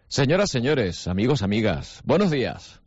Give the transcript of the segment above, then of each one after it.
Señoras, señores, amigos, amigas, buenos días.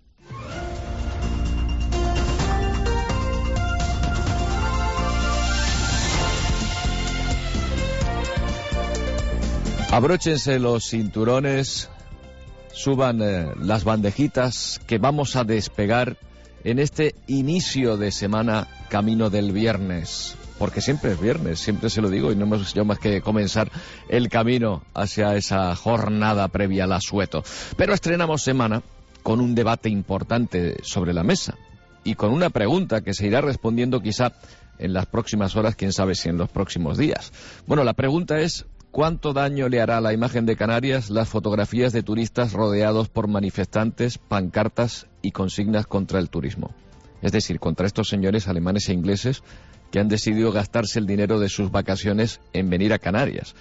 Abróchense los cinturones, suban las bandejitas, que vamos a despegar en este inicio de semana camino del viernes. Porque siempre es viernes, siempre se lo digo, y no hemos hecho más que comenzar el camino hacia esa jornada previa al asueto. Pero estrenamos semana con un debate importante sobre la mesa y con una pregunta que se irá respondiendo quizá en las próximas horas, quién sabe si en los próximos días. Bueno, la pregunta es: ¿cuánto daño le hará a la imagen de Canarias las fotografías de turistas rodeados por manifestantes, pancartas y consignas contra el turismo? Es decir, contra estos señores alemanes e ingleses que han decidido gastarse el dinero de sus vacaciones en venir a Canarias.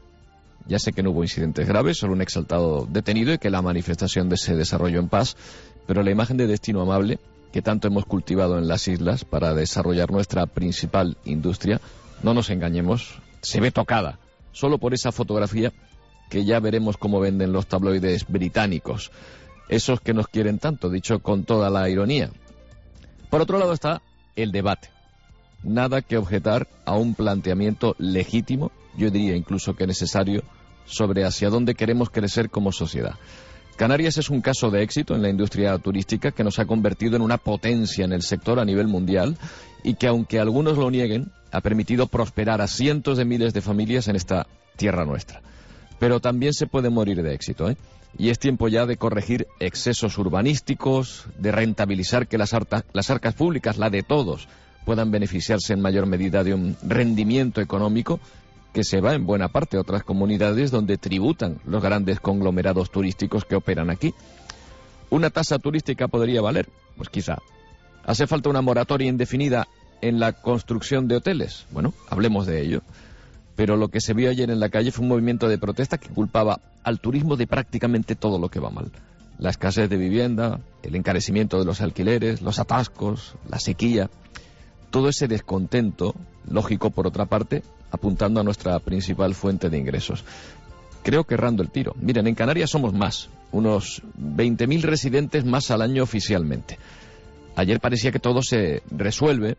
Ya sé que no hubo incidentes graves, solo un exaltado detenido y que la manifestación se desarrolló en paz, pero la imagen de destino amable que tanto hemos cultivado en las islas para desarrollar nuestra principal industria, no nos engañemos, se ve tocada solo por esa fotografía que ya veremos cómo venden los tabloides británicos, esos que nos quieren tanto, dicho con toda la ironía. Por otro lado está el debate. Nada que objetar a un planteamiento legítimo, yo diría incluso que necesario, sobre hacia dónde queremos crecer como sociedad. Canarias es un caso de éxito en la industria turística que nos ha convertido en una potencia en el sector a nivel mundial y que, aunque algunos lo nieguen, ha permitido prosperar a cientos de miles de familias en esta tierra nuestra. Pero también se puede morir de éxito, Y es tiempo ya de corregir excesos urbanísticos, de rentabilizar que las arcas públicas, la de todos, puedan beneficiarse en mayor medida de un rendimiento económico que se va en buena parte a otras comunidades donde tributan los grandes conglomerados turísticos que operan aquí. ¿Una tasa turística podría valer? Pues quizá. ¿Hace falta una moratoria indefinida en la construcción de hoteles? Bueno, hablemos de ello. Pero lo que se vio ayer en la calle fue un movimiento de protesta que culpaba al turismo de prácticamente todo lo que va mal. La escasez de vivienda, el encarecimiento de los alquileres, los atascos, la sequía. Todo ese descontento, lógico por otra parte, apuntando a nuestra principal fuente de ingresos. Creo que errando el tiro. Miren, en Canarias somos más, unos 20.000 residentes más al año oficialmente. Ayer parecía que todo se resuelve,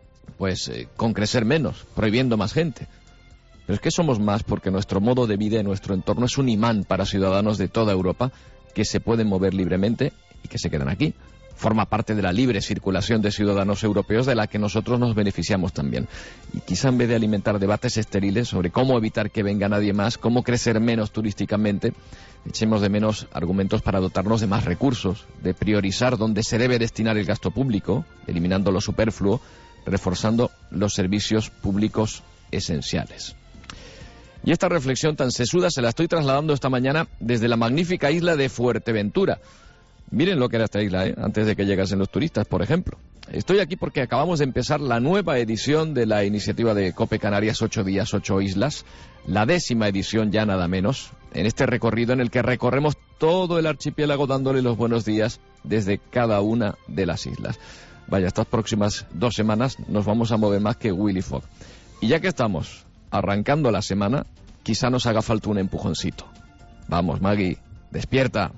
con crecer menos, prohibiendo más gente. Pero es que somos más porque nuestro modo de vida y nuestro entorno es un imán para ciudadanos de toda Europa que se pueden mover libremente y que se quedan aquí. Forma parte de la libre circulación de ciudadanos europeos de la que nosotros nos beneficiamos también. Y quizá en vez de alimentar debates estériles sobre cómo evitar que venga nadie más, cómo crecer menos turísticamente, echemos de menos argumentos para dotarnos de más recursos, de priorizar dónde se debe destinar el gasto público, eliminando lo superfluo, reforzando los servicios públicos esenciales. Y esta reflexión tan sesuda se la estoy trasladando esta mañana desde la magnífica isla de Fuerteventura. Miren lo que era esta isla, antes de que llegasen los turistas, por ejemplo. Estoy aquí porque acabamos de empezar la nueva edición de la iniciativa de COPE Canarias 8 días, 8 islas, la 10ª edición ya nada menos, en este recorrido en el que recorremos todo el archipiélago dándole los buenos días desde cada una de las islas. Vaya, estas próximas 2 semanas nos vamos a mover más que Willy Fogg. Y ya que estamos arrancando la semana, quizá nos haga falta un empujoncito. Vamos, Maggie, despierta.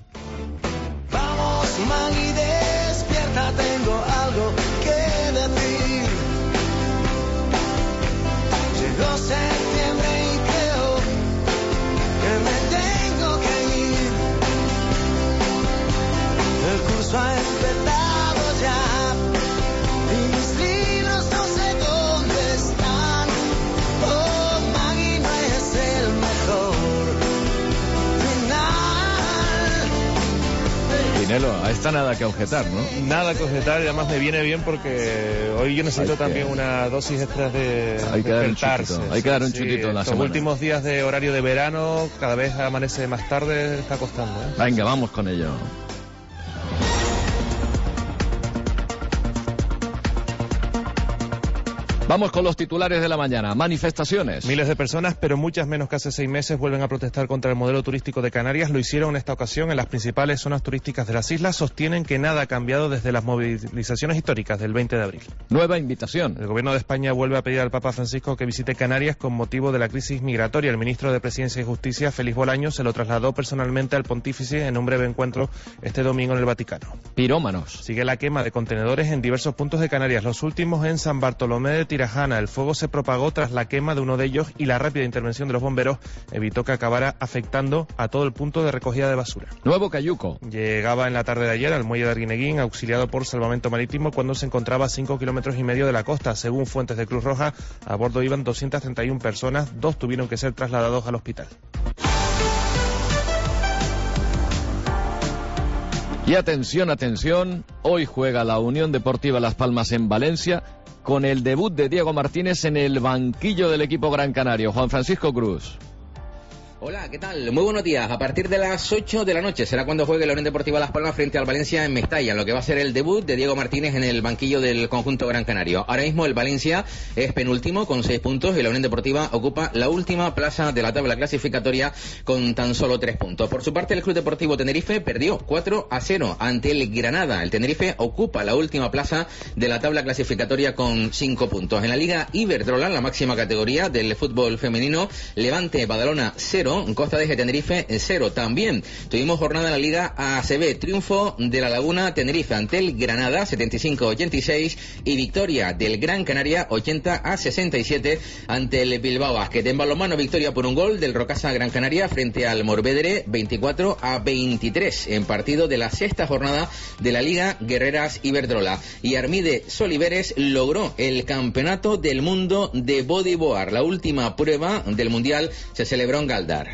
Maggie, despierta, tengo algo que decir. Llegó septiembre y creo que me tengo que ir. El curso ha empezado ya y mis libros no sé dónde están. Oh, Maggie, no es el mejor final. Pinelo, a esta nada que objetar, ¿no? Nada que objetar, y además me viene bien porque hoy yo necesito también una dosis extra de despertarse. Hay que dar un chutito en la semana. Los últimos días de horario de verano, cada vez amanece más tarde, está costando, Venga, vamos con ello. Vamos con los titulares de la mañana. Manifestaciones. Miles de personas, pero muchas menos que hace 6 meses, vuelven a protestar contra el modelo turístico de Canarias. Lo hicieron en esta ocasión en las principales zonas turísticas de las islas. Sostienen que nada ha cambiado desde las movilizaciones históricas del 20 de abril. Nueva invitación. El gobierno de España vuelve a pedir al Papa Francisco que visite Canarias con motivo de la crisis migratoria. El ministro de Presidencia y Justicia, Félix Bolaños, se lo trasladó personalmente al pontífice en un breve encuentro este domingo en el Vaticano. Pirómanos. Sigue la quema de contenedores en diversos puntos de Canarias, los últimos en San Bartolomé de Tirajana. El fuego se propagó tras la quema de uno de ellos y la rápida intervención de los bomberos evitó que acabara afectando a todo el punto de recogida de basura. Nuevo Cayuco. Llegaba en la tarde de ayer al muelle de Arguineguín, auxiliado por Salvamento Marítimo, cuando se encontraba a 5,5 kilómetros de la costa. Según fuentes de Cruz Roja, a bordo iban 231 personas, 2 tuvieron que ser trasladados al hospital. Y atención, atención, hoy juega la Unión Deportiva Las Palmas en Valencia con el debut de Diego Martínez en el banquillo del equipo Gran Canario. Juan Francisco Cruz. Hola, ¿qué tal? Muy buenos días. A partir de las 8 de la noche será cuando juegue la Unión Deportiva Las Palmas frente al Valencia en Mestalla, en lo que va a ser el debut de Diego Martínez en el banquillo del conjunto Gran Canario. Ahora mismo el Valencia es penúltimo con 6 puntos y la Unión Deportiva ocupa la última plaza de la tabla clasificatoria con tan solo 3 puntos. Por su parte, el Club Deportivo Tenerife perdió 4-0 ante el Granada. El Tenerife ocupa la última plaza de la tabla clasificatoria con 5 puntos. En la Liga Iberdrola, la máxima categoría del fútbol femenino, Levante Badalona 0, Costa de Tenerife 0. También tuvimos jornada en la Liga ACB, triunfo de la Laguna Tenerife ante el Granada 75-86 y victoria del Gran Canaria 80-67 ante el Bilbao Basket. En balonmano, victoria por un gol del Rocasa Gran Canaria frente al Morvedre 24-23 en partido de la 6ª jornada de la Liga Guerreras Iberdrola. Y Armide Soliveres logró el campeonato del mundo de bodyboard. La última prueba del mundial se celebró en Galdar.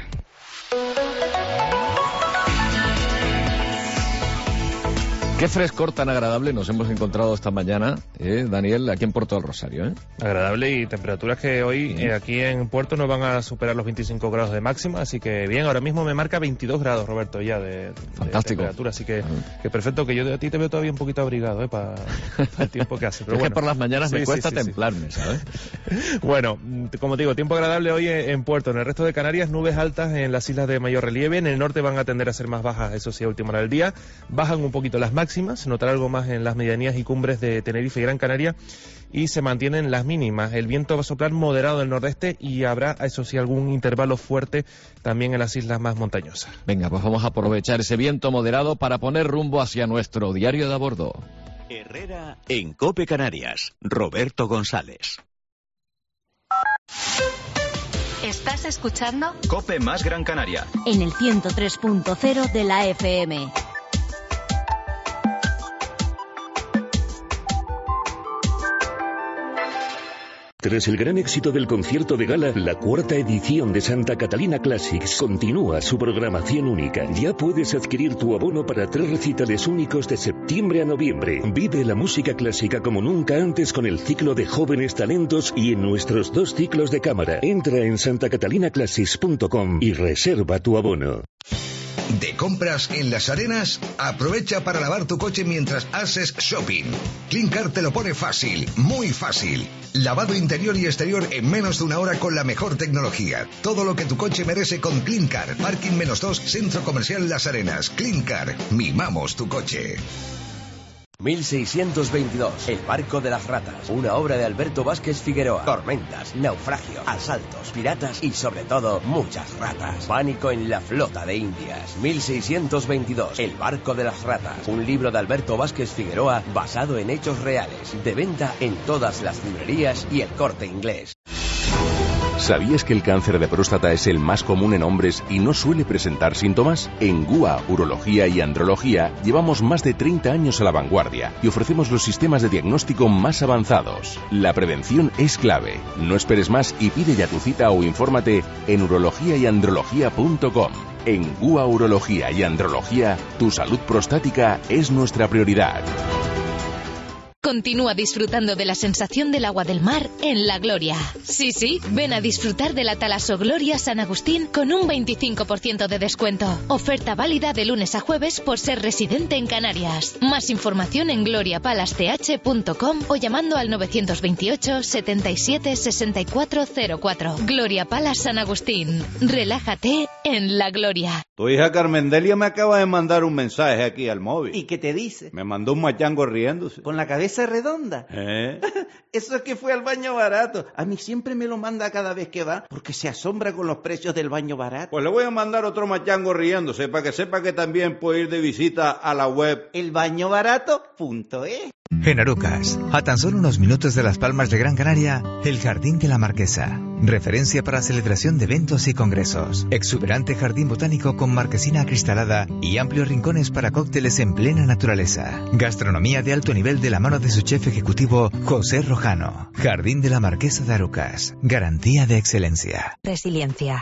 Qué frescor tan agradable nos hemos encontrado esta mañana, Daniel, aquí en Puerto del Rosario. Agradable, y temperaturas que hoy aquí en Puerto no van a superar los 25 grados de máxima, así que bien, ahora mismo me marca 22 grados, Roberto, ya de temperatura, así que perfecto, que yo a ti te veo todavía un poquito abrigado para el tiempo que hace. Pero es bueno, que por las mañanas me cuesta templarme, ¿sabes? Bueno, como te digo, tiempo agradable hoy en Puerto. En el resto de Canarias, nubes altas en las islas de mayor relieve. En el norte van a tender a ser más bajas, eso sí, a última hora del día. Bajan un poquito las máximas, se notará algo más en las medianías y cumbres de Tenerife y Gran Canaria, y se mantienen las mínimas. El viento va a soplar moderado del nordeste y habrá, eso sí, algún intervalo fuerte también en las islas más montañosas. Venga, pues vamos a aprovechar ese viento moderado para poner rumbo hacia nuestro diario de a bordo. Herrera en COPE Canarias. Roberto González. ¿Estás escuchando? COPE más Gran Canaria. En el 103.0 de la FM. Tras el gran éxito del concierto de gala, la 4ª edición de Santa Catalina Classics continúa su programación única. Ya puedes adquirir tu abono para 3 recitales únicos de septiembre a noviembre. Vive la música clásica como nunca antes con el ciclo de jóvenes talentos y en nuestros 2 ciclos de cámara. Entra en santacatalinaclassics.com y reserva tu abono. De compras en Las Arenas, aprovecha para lavar tu coche mientras haces shopping. Cleancar te lo pone fácil, muy fácil. Lavado interior y exterior en menos de 1 hora con la mejor tecnología. Todo lo que tu coche merece con Cleancar. Parking -2, Centro Comercial Las Arenas. Cleancar, mimamos tu coche. 1622, El barco de las ratas, una obra de Alberto Vázquez Figueroa. Tormentas, naufragios, asaltos, piratas y sobre todo muchas ratas. Pánico en la flota de Indias. 1622, El barco de las ratas, un libro de Alberto Vázquez Figueroa basado en hechos reales. De venta en todas las librerías y El Corte Inglés. ¿Sabías que el cáncer de próstata es el más común en hombres y no suele presentar síntomas? En GUA, Urología y Andrología llevamos más de 30 años a la vanguardia y ofrecemos los sistemas de diagnóstico más avanzados. La prevención es clave. No esperes más y pide ya tu cita o infórmate en urologiayandrología.com. En GUA, Urología y Andrología, tu salud prostática es nuestra prioridad. Continúa disfrutando de la sensación del agua del mar en La Gloria. Sí, ven a disfrutar de la Talaso Gloria San Agustín con un 25% de descuento. Oferta válida de lunes a jueves por ser residente en Canarias. Más información en gloriapalace.com o llamando al 928 77 64 04. Gloria Palace San Agustín. Relájate en La Gloria. Tu hija Carmendelia me acaba de mandar un mensaje aquí al móvil. ¿Y qué te dice? Me mandó un machango riéndose. ¿Con la cabeza redonda? Eso es que fue al baño barato. A mí siempre me lo manda cada vez que va, porque se asombra con los precios del baño barato. Pues le voy a mandar otro machango riéndose, para que sepa que también puede ir de visita a la web elbañobarato.es. En Arucas, a tan solo unos minutos de Las Palmas de Gran Canaria, el Jardín de la Marquesa. Referencia para celebración de eventos y congresos. Exuberante jardín botánico con marquesina acristalada y amplios rincones para cócteles en plena naturaleza. Gastronomía de alto nivel de la mano de su chef ejecutivo, José Rojano. Jardín de la Marquesa de Arucas. Garantía de excelencia. Resiliencia.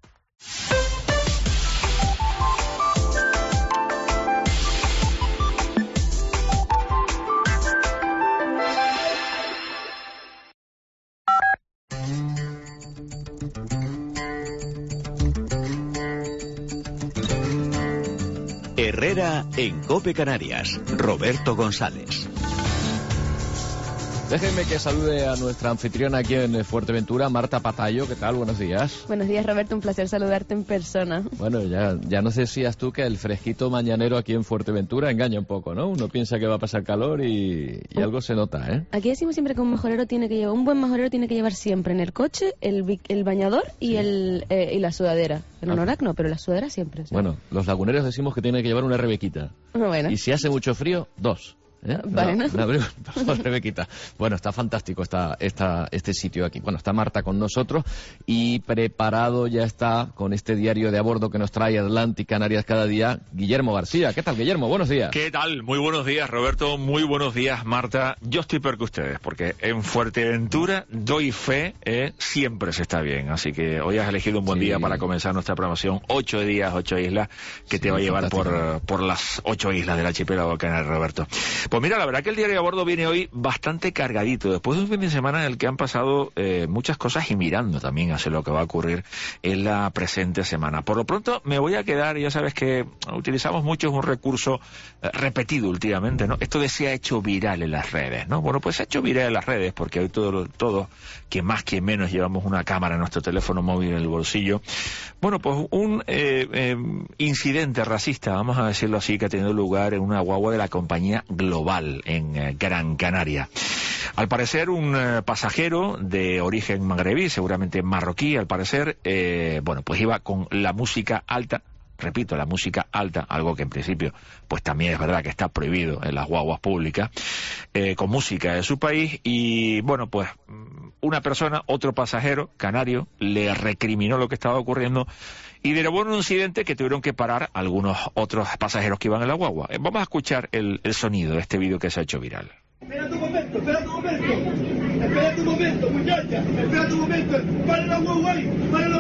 Herrera en COPE Canarias. Roberto González. Déjenme que salude a nuestra anfitriona aquí en Fuerteventura, Marta Patayo. ¿Qué tal? Buenos días. Buenos días, Roberto. Un placer saludarte en persona. Bueno, ya nos decías tú que el fresquito mañanero aquí en Fuerteventura engaña un poco, ¿no? Uno piensa que va a pasar calor y algo se nota, ¿eh? Aquí decimos siempre que un buen majorero tiene que llevar siempre en el coche el bañador y y la sudadera. El anorak no, pero la sudadera siempre. ¿Sí? Bueno, los laguneros decimos que tiene que llevar una rebequita. Bueno. Y si hace mucho frío, dos. Bueno. Rebequita. Bueno, está fantástico este sitio aquí. Bueno, está Marta con nosotros y preparado ya está con este diario de a bordo que nos trae Atlantic Canarias cada día, Guillermo García. ¿Qué tal, Guillermo? Buenos días. ¿Qué tal? Muy buenos días, Roberto. Muy buenos días, Marta. Yo estoy peor que ustedes, porque en Fuerteventura, doy fe, siempre se está bien. Así que hoy has elegido un buen día para comenzar nuestra programación. 8 días, 8 islas, que te va a llevar por las 8 islas del archipiélago canario, Roberto. Pues mira, la verdad que el diario a bordo viene hoy bastante cargadito, después de un fin de semana en el que han pasado muchas cosas y mirando también hacia lo que va a ocurrir en la presente semana. Por lo pronto me voy a quedar, ya sabes que utilizamos mucho, es un recurso repetido últimamente, ¿no? Esto de se ha hecho viral en las redes, ¿no? Bueno, pues se ha hecho viral en las redes porque hoy todos, que más que menos, llevamos una cámara en nuestro teléfono móvil en el bolsillo. Bueno, pues un incidente racista, vamos a decirlo así, que ha tenido lugar en una guagua de la compañía Global en Gran Canaria. Al parecer un pasajero de origen magrebí, seguramente marroquí al parecer, bueno, pues iba con la música alta. Repito, la música alta, algo que en principio pues también es verdad que está prohibido en las guaguas públicas, con música de su país, y bueno, pues una persona, otro pasajero canario, le recriminó lo que estaba ocurriendo y derivó en un incidente que tuvieron que parar algunos otros pasajeros que iban en la guagua. Vamos a escuchar el sonido de este vídeo que se ha hecho viral. Espérate un momento, muchacha, espérate un momento, para la guagua ahí.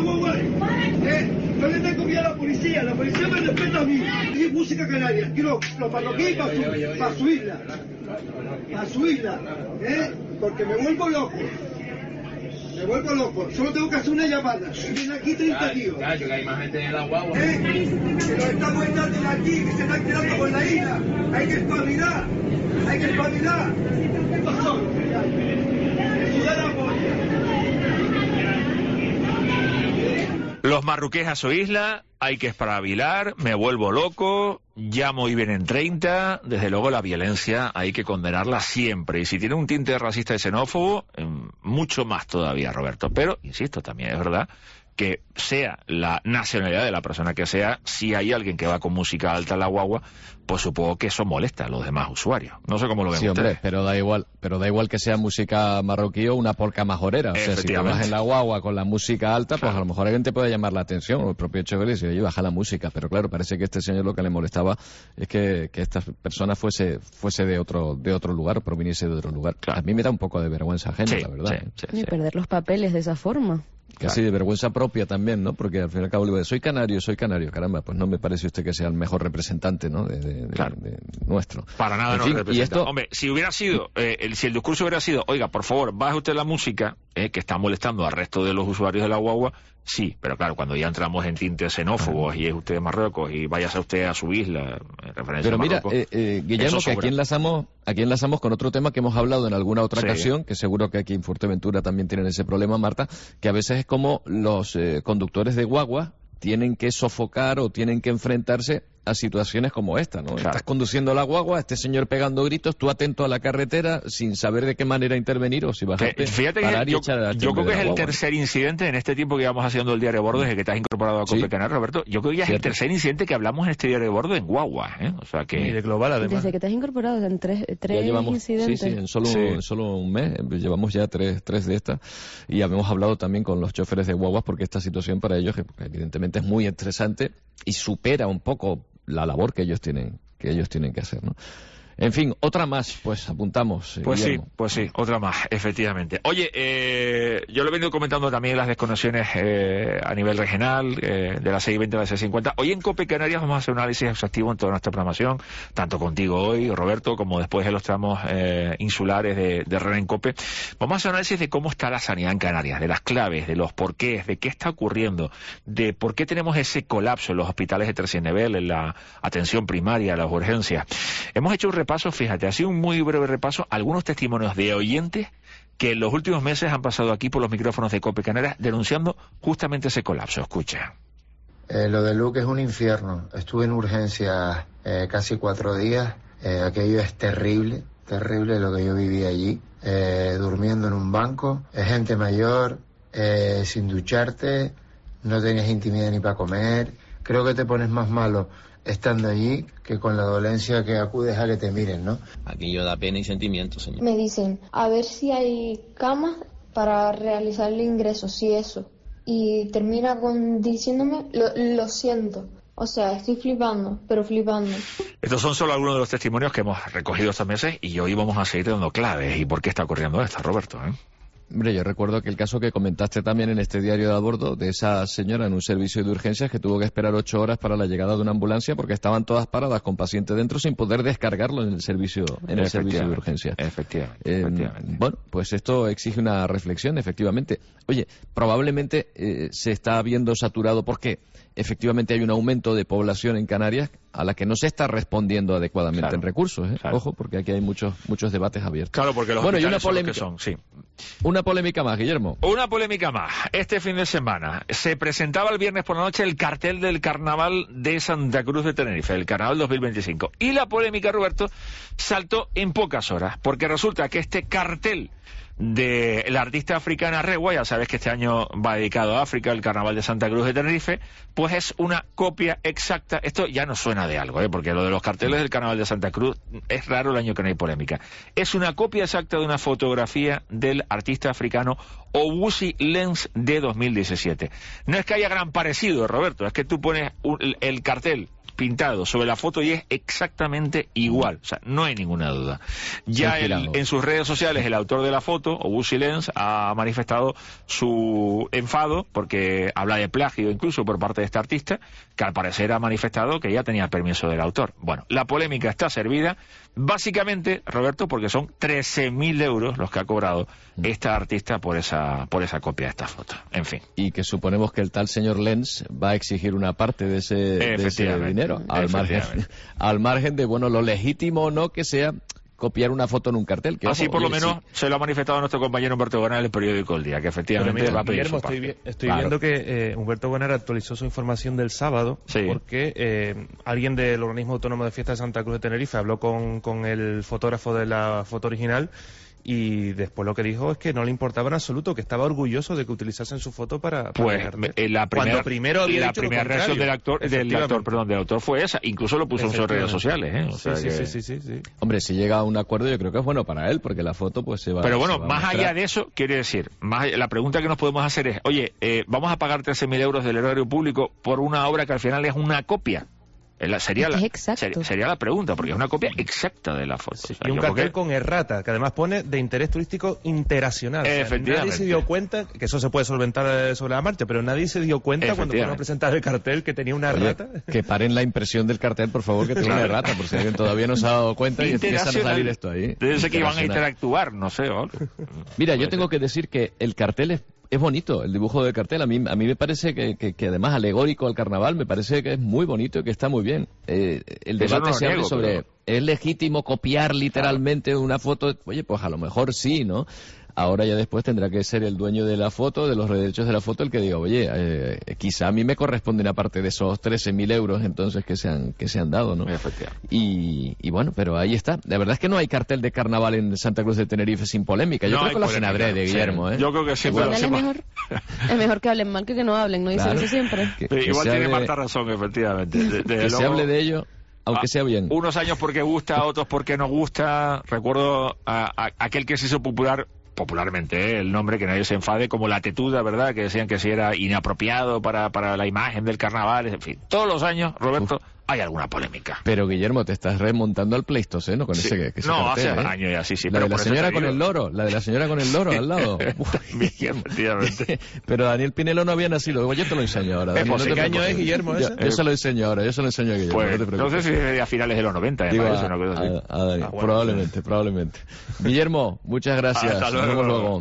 Yo le tengo miedo a la policía me respeta a mí. Y música canaria, quiero los marroquíes para su isla, porque me vuelvo loco. Solo tengo que hacer una llamada. Vienen aquí 30 tíos. Claro, que hay más gente en la guagua. Que nos estamos echando de aquí, que se están quedando con la isla. Hay que espabilar. ¿Qué pasó? Los marroquíes a su isla, hay que espabilar, me vuelvo loco, llamo y vienen 30, desde luego la violencia hay que condenarla siempre, y si tiene un tinte racista y xenófobo, mucho más todavía, Roberto. Pero, insisto, también es verdad que sea la nacionalidad de la persona que sea, si hay alguien que va con música alta en la guagua, pues supongo que eso molesta a los demás usuarios. No sé cómo lo ven ustedes. Sí, hombre, pero da igual que sea música marroquí o una polca majorera. O sea, si tú vas en la guagua con la música alta, pues a lo mejor alguien te puede llamar la atención, o el propio chofer dice, oye, baja la música. Pero claro, parece que este señor lo que le molestaba es que esta persona fuese de otro lugar, o proviniese de otro lugar. Claro. A mí me da un poco de vergüenza ajena, la verdad. Y perder los papeles de esa forma. Casi de vergüenza propia también, ¿no? Porque al fin y al cabo le digo, soy canario, caramba, pues no me parece usted que sea el mejor representante, ¿no? De nuestro. Para nada en nos fin, representa. y esto... Hombre, si hubiera sido, si el discurso hubiera sido, oiga, por favor, baje usted la música, que está molestando al resto de los usuarios de la guagua, sí, pero claro, cuando ya entramos en tintes xenófobos y es usted de Marruecos y váyase usted a su isla, en referencia pero a mira, Marruecos. Guillermo, que aquí enlazamos con otro tema que hemos hablado en alguna otra ocasión, que seguro que aquí en Fuerteventura también tienen ese problema, Marta, que a veces es como los conductores de guagua tienen que sofocar o tienen que enfrentarse a situaciones como esta, ¿no? Estás conduciendo la guagua, este señor pegando gritos, tú atento a la carretera sin saber de qué manera intervenir o si bajarte, fíjate parar que y echar al yo creo que es el guagua. tercer incidente en este tiempo que vamos haciendo el diario de bordo desde que te has incorporado a Cope Canarias, Roberto. Yo creo que ya es el tercer incidente que hablamos en este diario de bordo en guagua, ¿eh? O sea que... Y de global, además. Desde que te has incorporado en tres ya llevamos, incidentes. Sí, en solo un mes, llevamos ya tres de estas y habíamos hablado también con los choferes de guaguas porque esta situación para ellos evidentemente es muy estresante y supera un poco la labor que ellos tienen que hacer, ¿no? En fin, otra más, pues apuntamos. Pues Guillermo. sí, otra más, efectivamente. Oye, yo lo he venido comentando también las desconexiones a nivel regional, de la 620 a la 650. Hoy en Cope Canarias vamos a hacer un análisis exhaustivo en toda nuestra programación, tanto contigo hoy, Roberto, como después en los tramos insulares de Red en Cope. Vamos a hacer un análisis de cómo está la sanidad en Canarias, de las claves, de los porqués, de qué está ocurriendo, de por qué tenemos ese colapso en los hospitales de tercer nivel, en la atención primaria, las urgencias. Hemos hecho un repaso, fíjate, ha sido un muy breve repaso, algunos testimonios de oyentes que en los últimos meses han pasado aquí por los micrófonos de Cope Canarias denunciando justamente ese colapso. Escucha. Lo de Luque es un infierno. Estuve en urgencias casi 4 días. Aquello es terrible lo que yo viví allí. Durmiendo en un banco, gente mayor, sin ducharte, no tenías intimidad ni para comer. Creo que te pones más malo estando allí que con la dolencia que acudes a que te miren, ¿no? Aquello da pena y sentimiento, señor. Me dicen, a ver si hay camas para realizar el ingreso, si eso. Y termina diciéndome, lo siento. O sea, estoy flipando, pero flipando. Estos son solo algunos de los testimonios que hemos recogido estos meses y hoy vamos a seguir dando claves y por qué está ocurriendo esto, Roberto, ¿eh? Hombre, yo recuerdo que el caso que comentaste también en este diario de a bordo de esa señora en un servicio de urgencias que tuvo que esperar 8 horas para la llegada de una ambulancia porque estaban todas paradas con paciente dentro sin poder descargarlo en el servicio de urgencias. Efectivamente. Bueno, pues esto exige una reflexión, efectivamente. Oye, probablemente se está viendo saturado porque efectivamente hay un aumento de población en Canarias a la que no se está respondiendo adecuadamente en recursos, ¿eh? Ojo, porque aquí hay muchos debates abiertos. Claro, porque los y una hospitales polémica, son los que son, sí. Una polémica más, Guillermo. Una polémica más. Este fin de semana se presentaba el viernes por la noche el cartel del Carnaval de Santa Cruz de Tenerife, el Carnaval 2025. Y la polémica, Roberto, saltó en pocas horas, porque resulta que este cartel de la artista africana Rewa, ya sabes que este año va dedicado a África, el Carnaval de Santa Cruz de Tenerife, pues es una copia exacta. Esto ya no suena de algo, porque lo de los carteles del Carnaval de Santa Cruz es raro el año que no hay polémica. Es una copia exacta de una fotografía del artista africano Owusi Lens de 2017. No es que haya gran parecido, Roberto, es que tú pones el cartel pintado sobre la foto y es exactamente igual, o sea, no hay ninguna duda. Ya en sus redes sociales el autor de la foto, Owusi Lens, ha manifestado su enfado porque habla de plagio incluso por parte de este artista, que al parecer ha manifestado que ya tenía permiso del autor. Bueno, la polémica está servida, básicamente, Roberto, porque son 13.000 euros los que ha cobrado esta artista por esa copia de esta foto. En fin. Y que suponemos que el tal señor Lens va a exigir una parte de ese dinero. Al margen de, bueno, lo legítimo o no que sea copiar una foto en un cartel. Que, así ojo, por lo menos se lo ha manifestado nuestro compañero Humberto Gónara en el periódico El Día, que efectivamente va a pedir su parte. Estoy viendo que Humberto Gónara actualizó su información del sábado, porque alguien del Organismo Autónomo de Fiestas de Santa Cruz de Tenerife habló con el fotógrafo de la foto original y después lo que dijo es que no le importaba en absoluto, que estaba orgulloso de que utilizasen su foto para pues la primera reacción del autor fue esa, incluso lo puso en sus redes sociales, ¿eh? O sea sí. Hombre, si llega a un acuerdo yo creo que es bueno para él, porque la foto pues se va. Pero bueno, más allá de eso, quiere decir, la pregunta que nos podemos hacer es, oye, vamos a pagar 13.000 euros del erario público por una obra que al final es una copia. Sería la pregunta, porque es una copia exacta de la foto. Sí, y un cartel con errata, que además pone de interés turístico internacional. Efectivamente. Nadie se dio cuenta, que eso se puede solventar sobre la marcha, pero nadie se dio cuenta cuando fueron a presentar el cartel que tenía una errata. Que paren la impresión del cartel, por favor, que tenga una errata, por si alguien todavía no se ha dado cuenta y empiezan a salir esto ahí. Debe que iban a interactuar, no sé. Mira, yo tengo que decir que el cartel es bonito, el dibujo del cartel. A mí me parece que además alegórico al carnaval, me parece que es muy bonito y que está muy bien. El debate se abre sobre, ¿es legítimo copiar literalmente una foto? Oye, pues a lo mejor sí, ¿no? Ahora ya después tendrá que ser el dueño de la foto, de los derechos de la foto, el que diga, oye, quizá a mí me corresponden aparte de esos 13.000 euros entonces que se han dado, ¿no? Y bueno, pero ahí está. La verdad es que no hay cartel de carnaval en Santa Cruz de Tenerife sin polémica. Yo creo que lo hacen adrede, Guillermo, ¿eh? Yo creo que sí. Es mejor que hablen mal que no hablen, ¿no? Dicen eso siempre. Igual tiene Marta razón, efectivamente. Que se hable de ello, aunque sea bien. Unos años porque gusta, otros porque no gusta. Recuerdo a aquel que se hizo popularmente, el nombre, que nadie se enfade, como la tetuda, ¿verdad? Que decían que si era inapropiado para la imagen del carnaval, en fin. Todos los años, Roberto, hay alguna polémica. Pero, Guillermo, te estás remontando al Pleistoceno con ese no, cartel, hace años ya, sí. La de la señora con el loro, al lado. Efectivamente. Pero Daniel Pinelo no había nacido. Yo te lo enseño ahora. ¿Qué año es, Guillermo, ese? Yo se lo enseño ahora, a Guillermo, pues, no te preocupes. No sé si es a finales de los 90, Daniel, probablemente. Guillermo, muchas gracias. Hasta luego. Nos vemos luego.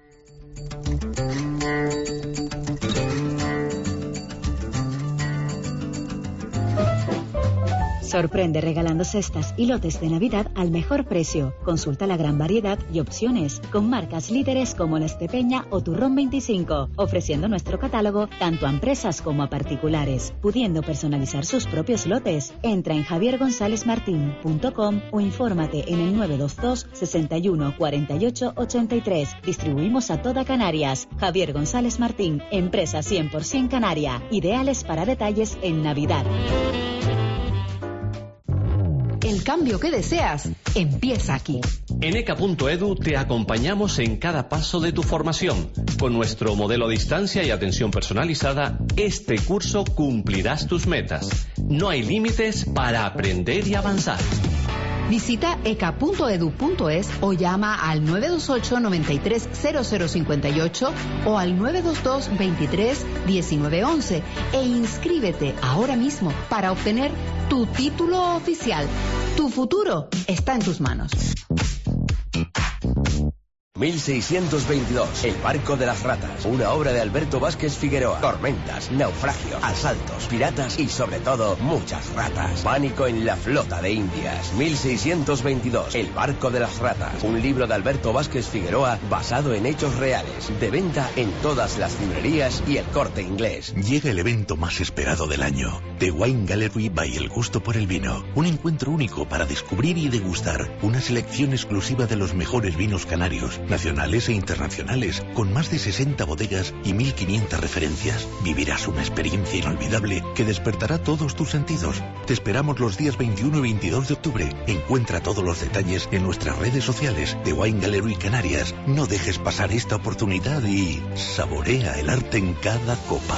Sorprende regalando cestas y lotes de Navidad al mejor precio. Consulta la gran variedad y opciones con marcas líderes como La Estepeña o Turrón 25, ofreciendo nuestro catálogo tanto a empresas como a particulares, pudiendo personalizar sus propios lotes. Entra en javiergonzalezmartin.com o infórmate en el 922 61 48 83. Distribuimos a toda Canarias. Javier González Martín, empresa 100% canaria, ideales para detalles en Navidad. El cambio que deseas empieza aquí. En ECA.edu te acompañamos en cada paso de tu formación. Con nuestro modelo a distancia y atención personalizada, este curso cumplirás tus metas. No hay límites para aprender y avanzar. Visita eca.edu.es o llama al 928 93 0058 o al 922 23 1911 e inscríbete ahora mismo para obtener tu título oficial. Tu futuro está en tus manos. 1622, El barco de las ratas, una obra de Alberto Vázquez Figueroa. Tormentas, naufragios, asaltos, piratas y sobre todo muchas ratas. Pánico en la flota de Indias. 1622, El barco de las ratas, un libro de Alberto Vázquez Figueroa basado en hechos reales. De venta en todas las librerías y El Corte Inglés. Llega el evento más esperado del año, The Wine Gallery by El Gusto por el Vino. Un encuentro único para descubrir y degustar una selección exclusiva de los mejores vinos canarios, nacionales e internacionales, con más de 60 bodegas y 1.500 referencias. Vivirás una experiencia inolvidable que despertará todos tus sentidos. Te esperamos los días 21 y 22 de octubre. Encuentra todos los detalles en nuestras redes sociales de Wine Gallery Canarias. No dejes pasar esta oportunidad y saborea el arte en cada copa.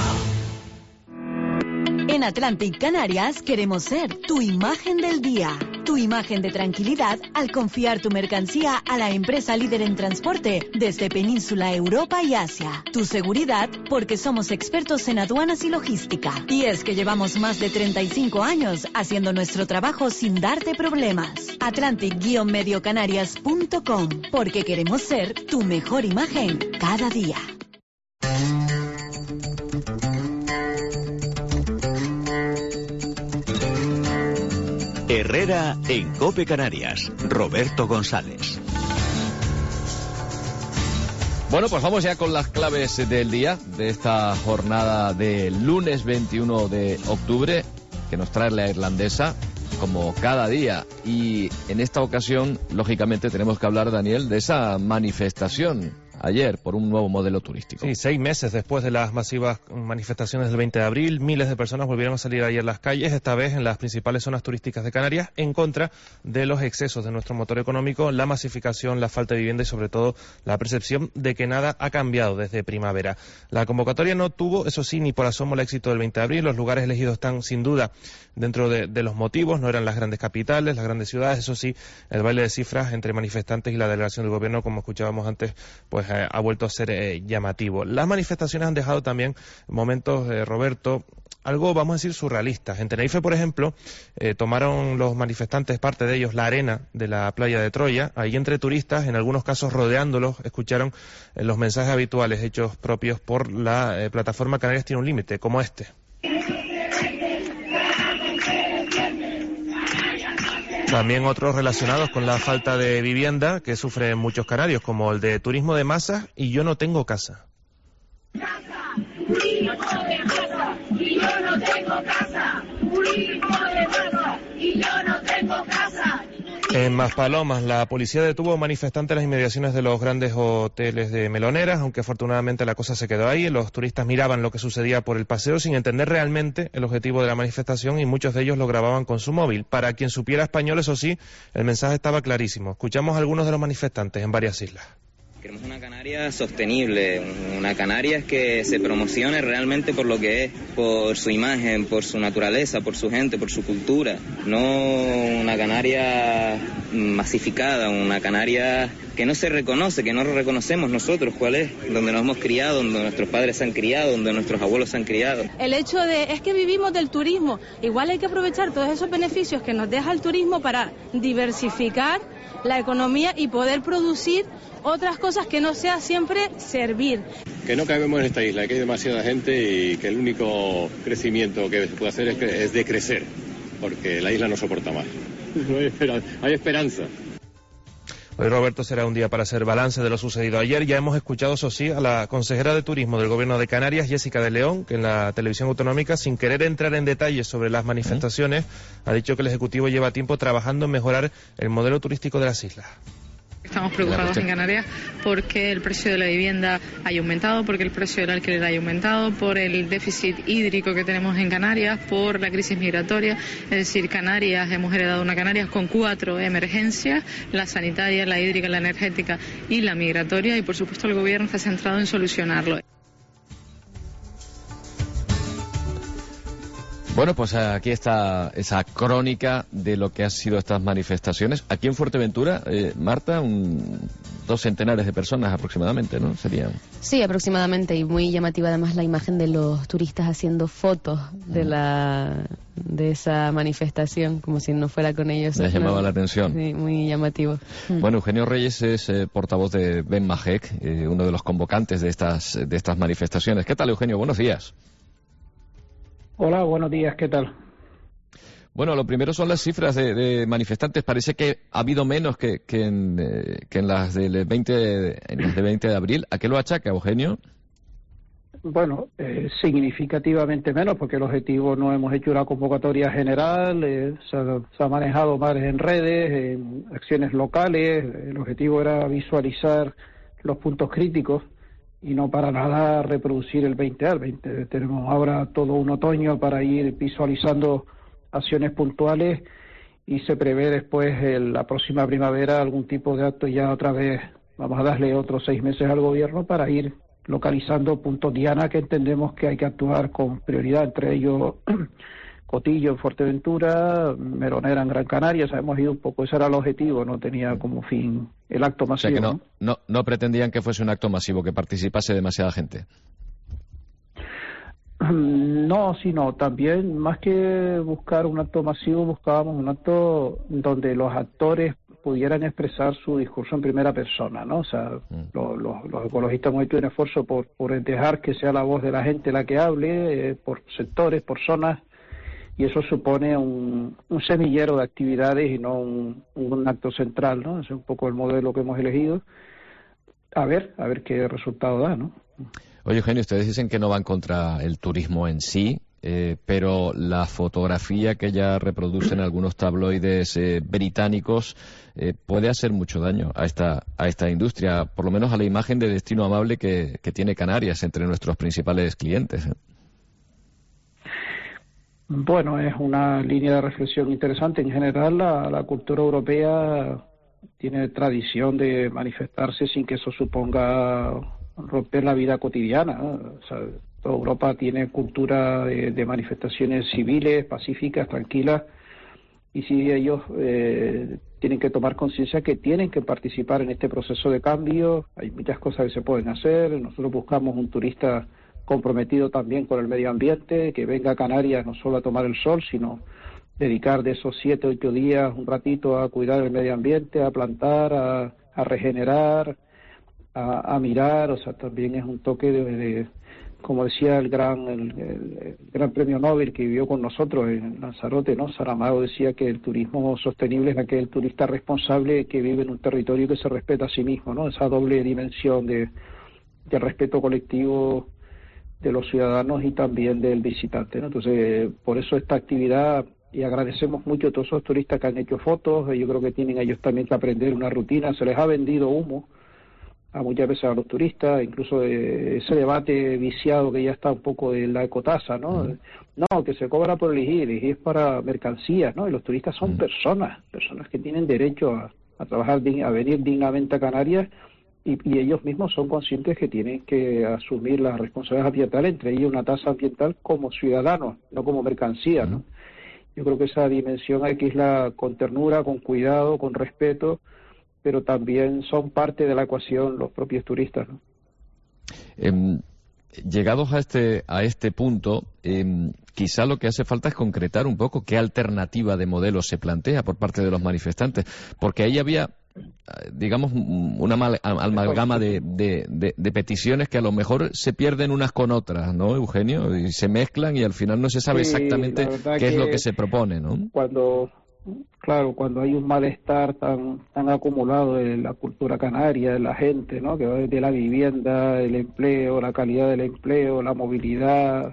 En Atlantic Canarias queremos ser tu imagen del día. Tu imagen de tranquilidad al confiar tu mercancía a la empresa líder en transporte desde Península, Europa y Asia. Tu seguridad porque somos expertos en aduanas y logística. Y es que llevamos más de 35 años haciendo nuestro trabajo sin darte problemas. Atlantic-mediocanarias.com, porque queremos ser tu mejor imagen cada día. Herrera en COPE Canarias. Roberto González. Bueno, pues vamos ya con las claves del día de esta jornada de lunes 21 de octubre que nos trae la irlandesa, como cada día. Y en esta ocasión, lógicamente, tenemos que hablar, Daniel, de esa manifestación ayer por un nuevo modelo turístico. Sí, 6 meses después de las masivas manifestaciones del 20 de abril, miles de personas volvieron a salir ayer a las calles, esta vez en las principales zonas turísticas de Canarias, en contra de los excesos de nuestro motor económico, la masificación, la falta de vivienda y sobre todo la percepción de que nada ha cambiado desde primavera. La convocatoria no tuvo, eso sí, ni por asomo el éxito del 20 de abril. Los lugares elegidos están sin duda dentro de los motivos, no eran las grandes capitales, las grandes ciudades, eso sí, el baile de cifras entre manifestantes y la delegación del gobierno, como escuchábamos antes, pues ha vuelto a ser llamativo. Las manifestaciones han dejado también momentos, Roberto, algo, vamos a decir, surrealistas. En Tenerife, por ejemplo, tomaron los manifestantes, parte de ellos, la arena de la playa de Troya. Ahí entre turistas, en algunos casos rodeándolos, escucharon los mensajes habituales hechos propios por la plataforma Canarias Tiene un Límite, como este. También otros relacionados con la falta de vivienda que sufren muchos canarios, como el de turismo de masas y Yo no tengo casa. Turismo de masa y yo no tengo casa. Turismo de masa y yo no tengo casa. En Maspalomas, la policía detuvo a un manifestante en las inmediaciones de los grandes hoteles de Meloneras, aunque afortunadamente la cosa se quedó ahí. Los turistas miraban lo que sucedía por el paseo sin entender realmente el objetivo de la manifestación y muchos de ellos lo grababan con su móvil. Para quien supiera español, eso sí, el mensaje estaba clarísimo. Escuchamos a algunos de los manifestantes en varias islas. Queremos una Canarias sostenible, una Canarias que se promocione realmente por lo que es, por su imagen, por su naturaleza, por su gente, por su cultura. No una Canarias masificada, una Canarias que no se reconoce, que no reconocemos nosotros cuál es, donde nos hemos criado, donde nuestros padres se han criado, donde nuestros abuelos se han criado. El hecho es que vivimos del turismo, igual hay que aprovechar todos esos beneficios que nos deja el turismo para diversificar la economía y poder producir otras cosas que no sea siempre servir. Que no cabemos en esta isla, que hay demasiada gente y que el único crecimiento que se puede hacer es decrecer, porque la isla no soporta más. Hay esperanza. Hoy, Roberto, será un día para hacer balance de lo sucedido ayer. Ya hemos escuchado, eso sí, a la consejera de Turismo del Gobierno de Canarias, Jessica de León, que en la televisión autonómica, sin querer entrar en detalles sobre las manifestaciones, ha dicho que el Ejecutivo lleva tiempo trabajando en mejorar el modelo turístico de las islas. Estamos preocupados en Canarias porque el precio de la vivienda haya aumentado, porque el precio del alquiler haya aumentado, por el déficit hídrico que tenemos en Canarias, por la crisis migratoria. Es decir, Canarias, hemos heredado una Canarias con 4 emergencias: la sanitaria, la hídrica, la energética y la migratoria, y por supuesto el Gobierno está centrado en solucionarlo. Bueno, pues aquí está esa crónica de lo que han sido estas manifestaciones. Aquí en Fuerteventura, Marta, 2 centenares de personas aproximadamente, ¿no? Serían. Sí, aproximadamente, y muy llamativa además la imagen de los turistas haciendo fotos de esa manifestación, como si no fuera con ellos. Les llamaba la atención. Sí, muy llamativo. Bueno, Eugenio Reyes es portavoz de Ben Majek, uno de los convocantes de estas manifestaciones. ¿Qué tal, Eugenio? Buenos días. Hola, buenos días, ¿qué tal? Bueno, lo primero son las cifras de manifestantes. Parece que ha habido menos que en las del 20 de abril. ¿A qué lo achaca, Eugenio? Bueno, significativamente menos, porque el objetivo, no hemos hecho una convocatoria general, se ha manejado más en redes, en acciones locales. El objetivo era visualizar los puntos críticos y no para nada reproducir el 20 al 20. Tenemos ahora todo un otoño para ir visualizando acciones puntuales y se prevé después, la próxima primavera, algún tipo de acto. Ya otra vez vamos a darle otros 6 meses al gobierno para ir localizando puntos diana que entendemos que hay que actuar con prioridad, entre ellos Cotillo en Fuerteventura, Melonera en Gran Canaria. O sea, hemos ido un poco, ese era el objetivo, no tenía como fin el acto masivo. O sea que no pretendían que fuese un acto masivo, que participase demasiada gente. No, sino también, más que buscar un acto masivo, buscábamos un acto donde los actores pudieran expresar su discurso en primera persona, ¿no? O sea, los ecologistas hemos hecho un esfuerzo por dejar que sea la voz de la gente la que hable, por sectores, por zonas, y eso supone un semillero de actividades y no un acto central, ¿no? Ese es un poco el modelo que hemos elegido. A ver qué resultado da, ¿no? Oye, Eugenio, ustedes dicen que no van contra el turismo en sí, pero la fotografía que ya reproducen algunos tabloides británicos puede hacer mucho daño a esta industria, por lo menos a la imagen de destino amable que tiene Canarias entre nuestros principales clientes. Bueno, es una línea de reflexión interesante. En general, la cultura europea tiene tradición de manifestarse sin que eso suponga romper la vida cotidiana, ¿no? O sea, toda Europa tiene cultura de manifestaciones civiles, pacíficas, tranquilas, y si ellos tienen que tomar conciencia que tienen que participar en este proceso de cambio. Hay muchas cosas que se pueden hacer. Nosotros buscamos un turista comprometido también con el medio ambiente, que venga a Canarias no solo a tomar el sol, sino dedicar de esos 7 o 8 días un ratito a cuidar el medio ambiente, a plantar, a regenerar, a mirar. O sea, también es un toque de como decía el gran premio Nobel que vivió con nosotros en Lanzarote, ¿no? Saramago decía que el turismo sostenible es aquel turista responsable que vive en un territorio que se respeta a sí mismo, ¿no? Esa doble dimensión de respeto colectivo de los ciudadanos y también del visitante, ¿no? Entonces, por eso esta actividad, y agradecemos mucho a todos esos turistas que han hecho fotos. Yo creo que tienen ellos también que aprender una rutina. Se les ha vendido humo a muchas veces a los turistas, incluso ese debate viciado que ya está un poco de la ecotasa, ¿no? No, que se cobra por elegir es para mercancías, ¿no? Y los turistas son personas que tienen derecho a trabajar, a venir dignamente a Canarias, y ellos mismos son conscientes que tienen que asumir las responsabilidades ambientales, entre ellos una tasa ambiental como ciudadanos, no como mercancía, ¿no? Yo creo que esa dimensión hay que irla con ternura, con cuidado, con respeto, pero también son parte de la ecuación los propios turistas, ¿no? Llegados a este punto, quizá lo que hace falta es concretar un poco qué alternativa de modelo se plantea por parte de los manifestantes, porque ahí había, digamos, una amalgama de peticiones que a lo mejor se pierden unas con otras, ¿no, Eugenio? Y se mezclan y al final no se sabe exactamente qué es lo que se propone, ¿no? Cuando hay un malestar tan acumulado de la cultura canaria, de la gente, ¿no? Que va desde la vivienda, el empleo, la calidad del empleo, la movilidad,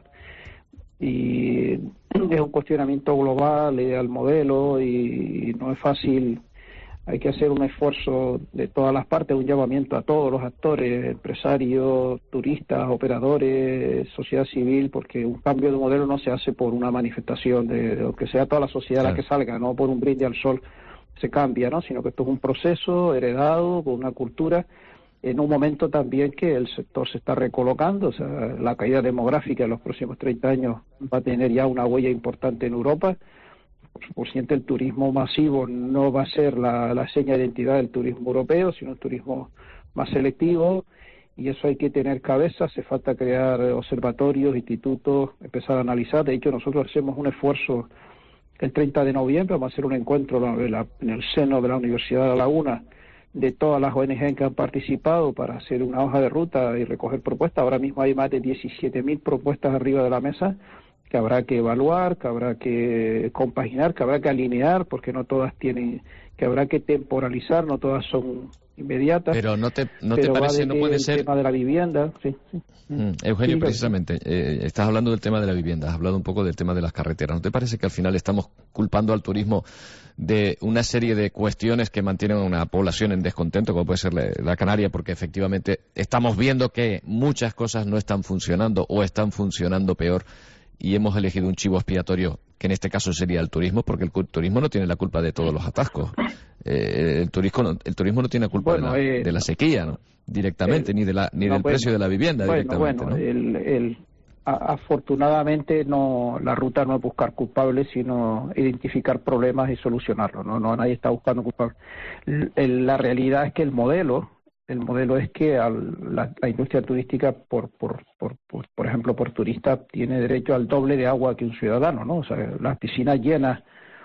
y es un cuestionamiento global al modelo, y no es fácil. Hay que hacer un esfuerzo de todas las partes, un llamamiento a todos los actores, empresarios, turistas, operadores, sociedad civil, porque un cambio de modelo no se hace por una manifestación de lo que sea toda la sociedad la que salga, no por un brindis al sol se cambia, ¿no? Sino que esto es un proceso heredado con una cultura, en un momento también que el sector se está recolocando. O sea, la caída demográfica en los próximos 30 años va a tener ya una huella importante en Europa. Por consiguiente, el turismo masivo no va a ser la seña de identidad del turismo europeo, sino un turismo más selectivo, y eso hay que tener cabeza. Hace falta crear observatorios, institutos, empezar a analizar. De hecho, nosotros hacemos un esfuerzo el 30 de noviembre, vamos a hacer un encuentro en el seno de la Universidad de La Laguna de todas las ONG que han participado para hacer una hoja de ruta y recoger propuestas. Ahora mismo hay más de 17.000 propuestas arriba de la mesa, que habrá que evaluar, que habrá que compaginar, que habrá que alinear, porque no todas tienen, que habrá que temporalizar, no todas son inmediatas. Pero no te parece, no puede ser... El tema de la vivienda, sí. Eugenio, precisamente, estás hablando del tema de la vivienda, has hablado un poco del tema de las carreteras. ¿No te parece que al final estamos culpando al turismo de una serie de cuestiones que mantienen a una población en descontento, como puede ser la Canaria, porque efectivamente estamos viendo que muchas cosas no están funcionando o están funcionando peor, y hemos elegido un chivo expiatorio, que en este caso sería el turismo, porque el turismo no tiene la culpa de todos los atascos. El turismo no tiene culpa de la sequía, ¿no? Directamente, ni del precio de la vivienda directamente. ¿No? Afortunadamente la ruta no es buscar culpables, sino identificar problemas y solucionarlos. No, nadie está buscando culpables. La realidad es que el modelo es que la industria turística, por ejemplo, por turista, tiene derecho al doble de agua que un ciudadano, ¿no? O sea, las piscinas llenas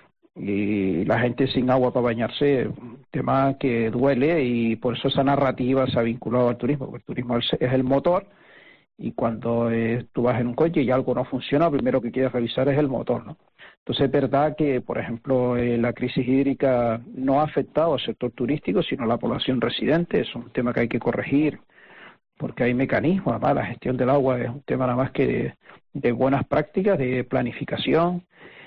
y la gente sin agua para bañarse, un tema que duele, y por eso esa narrativa se ha vinculado al turismo, porque el turismo es el motor, y cuando tú vas en un coche y algo no funciona, lo primero que quieres revisar es el motor, ¿no? Entonces es verdad que, por ejemplo, la crisis hídrica no ha afectado al sector turístico, sino a la población residente. Es un tema que hay que corregir porque hay mecanismos. Además, la gestión del agua es un tema nada más que de buenas prácticas, de planificación,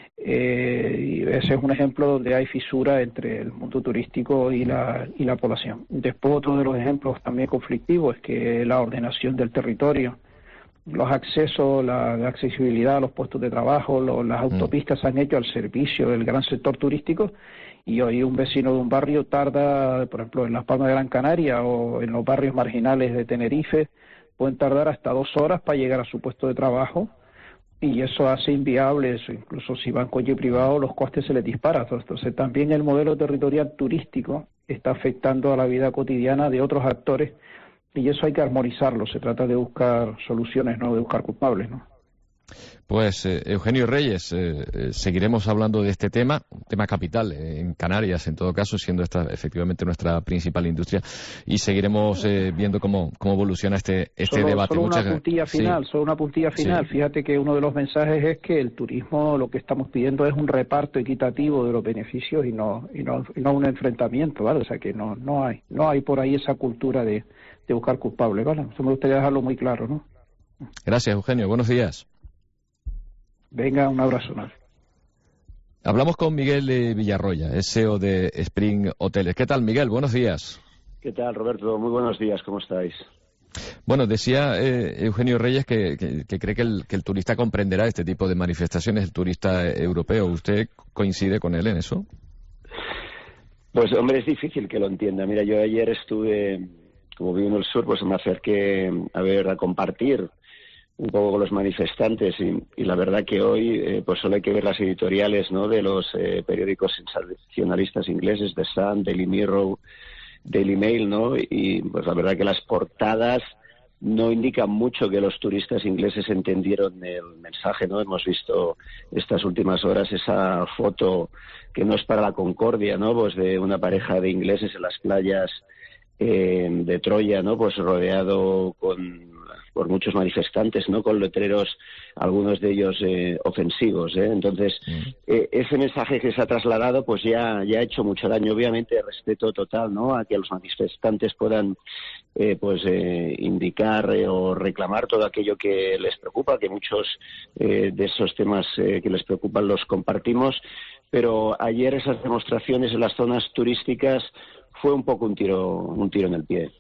y ese es un ejemplo donde hay fisura entre el mundo turístico y la población. Después, otro de los ejemplos también conflictivos es que la ordenación del territorio, los accesos, la accesibilidad a los puestos de trabajo, las autopistas se han hecho al servicio del gran sector turístico, y hoy un vecino de un barrio tarda, por ejemplo, en Las Palmas de Gran Canaria o en los barrios marginales de Tenerife, pueden tardar hasta 2 horas para llegar a su puesto de trabajo, y eso hace inviable eso. Incluso si van coche privado, los costes se les disparan. Entonces también el modelo territorial turístico está afectando a la vida cotidiana de otros actores, y eso hay que armonizarlo. Se trata de buscar soluciones, no de buscar culpables, ¿no? Pues Eugenio Reyes, seguiremos hablando de este tema, un tema capital en Canarias, en todo caso, siendo esta efectivamente nuestra principal industria, y seguiremos viendo cómo evoluciona este debate. Solo una puntilla final. Sí. Fíjate que uno de los mensajes es que el turismo, lo que estamos pidiendo es un reparto equitativo de los beneficios y no un enfrentamiento, ¿vale? O sea que no hay por ahí esa cultura de buscar culpables, ¿vale? Eso me gustaría dejarlo muy claro, ¿no? Gracias, Eugenio. Buenos días. Venga, un abrazo. Hablamos con Miguel Villarroya, es CEO de Spring Hoteles. ¿Qué tal, Miguel? Buenos días. ¿Qué tal, Roberto? Muy buenos días, ¿cómo estáis? Bueno, decía Eugenio Reyes que cree que el turista comprenderá este tipo de manifestaciones, el turista europeo. ¿Usted coincide con él en eso? Pues, hombre, es difícil que lo entienda. Mira, yo ayer estuve, como vivo en el sur, pues me acerqué a compartir un poco con los manifestantes, y la verdad que hoy pues solo hay que ver las editoriales, ¿no?, de los periódicos sensacionalistas ingleses, The Sun, Daily Mirror, Daily Mail, ¿no? Y pues la verdad que las portadas no indican mucho que los turistas ingleses entendieron el mensaje, ¿no? Hemos visto estas últimas horas esa foto que no es para la concordia, ¿no?, pues de una pareja de ingleses en las playas de Troya, ¿no?, pues rodeado por muchos manifestantes, ¿no?, con letreros, algunos de ellos ofensivos, ¿eh? Entonces, ese mensaje que se ha trasladado, pues ya ha hecho mucho daño. Obviamente, respeto total, ¿no?, a que los manifestantes puedan indicar o reclamar todo aquello que les preocupa, que muchos de esos temas que les preocupan los compartimos, pero ayer esas demostraciones en las zonas turísticas fue un poco un tiro en el pie.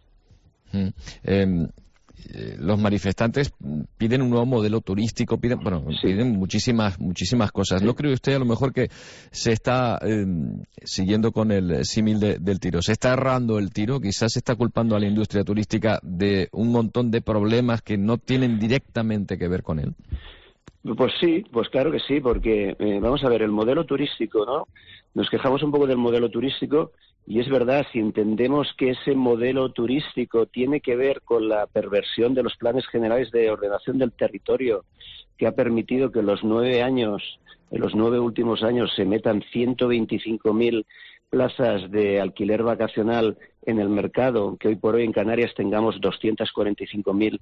Los manifestantes piden un nuevo modelo turístico, piden muchísimas cosas. ¿No cree usted a lo mejor que se está siguiendo con el símil del tiro? ¿Se está errando el tiro? Quizás se está culpando a la industria turística de un montón de problemas que no tienen directamente que ver con él. Pues sí, pues claro que sí, porque vamos a ver, el modelo turístico, ¿no? Nos quejamos un poco del modelo turístico, y es verdad, si entendemos que ese modelo turístico tiene que ver con la perversión de los planes generales de ordenación del territorio, que ha permitido que en los 9 últimos años se metan 125.000 plazas de alquiler vacacional en el mercado, que hoy por hoy en Canarias tengamos 245.000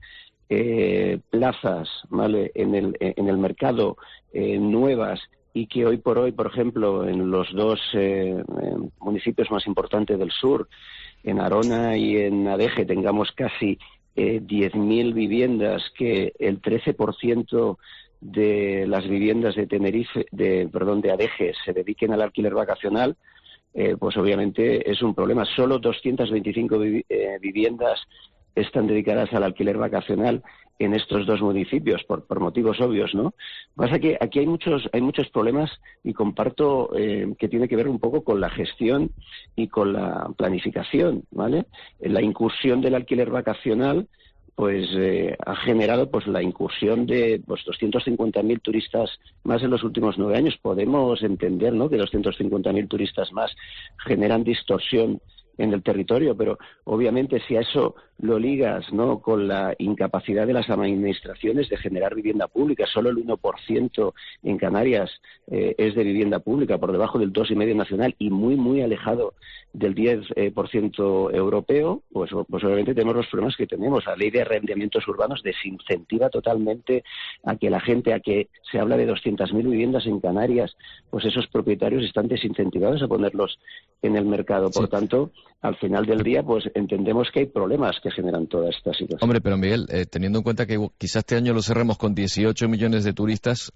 plazas, ¿vale?, en el mercado nuevas, y que hoy por hoy, por ejemplo, en los dos municipios más importantes del sur, en Arona y en Adeje, tengamos casi 10.000 viviendas, que el 13% de las viviendas de Tenerife, de Adeje, se dediquen al alquiler vacacional, pues obviamente es un problema. Solo 225 viviendas están dedicadas al alquiler vacacional en estos dos municipios, por motivos obvios, ¿no? Pasa que aquí hay muchos problemas, y comparto que tiene que ver un poco con la gestión y con la planificación, ¿vale? La incursión del alquiler vacacional pues ha generado pues la incursión de 250.000 turistas más en los últimos 9 años. Podemos entender, ¿no?, que 250.000 turistas más generan distorsión en el territorio, pero obviamente si a eso lo ligas, ¿no?, con la incapacidad de las administraciones de generar vivienda pública, solo el 1% en Canarias es de vivienda pública, por debajo del 2,5% nacional y muy alejado del 10% europeo, pues obviamente tenemos los problemas que tenemos. La ley de arrendamientos urbanos desincentiva totalmente a que la gente, a que se habla de 200.000 viviendas en Canarias, pues esos propietarios están desincentivados a ponerlos en el mercado. Por tanto, al final del día, pues entendemos que hay problemas que generan toda esta situación. Hombre, pero Miguel, teniendo en cuenta que quizás este año lo cerremos con 18 millones de turistas,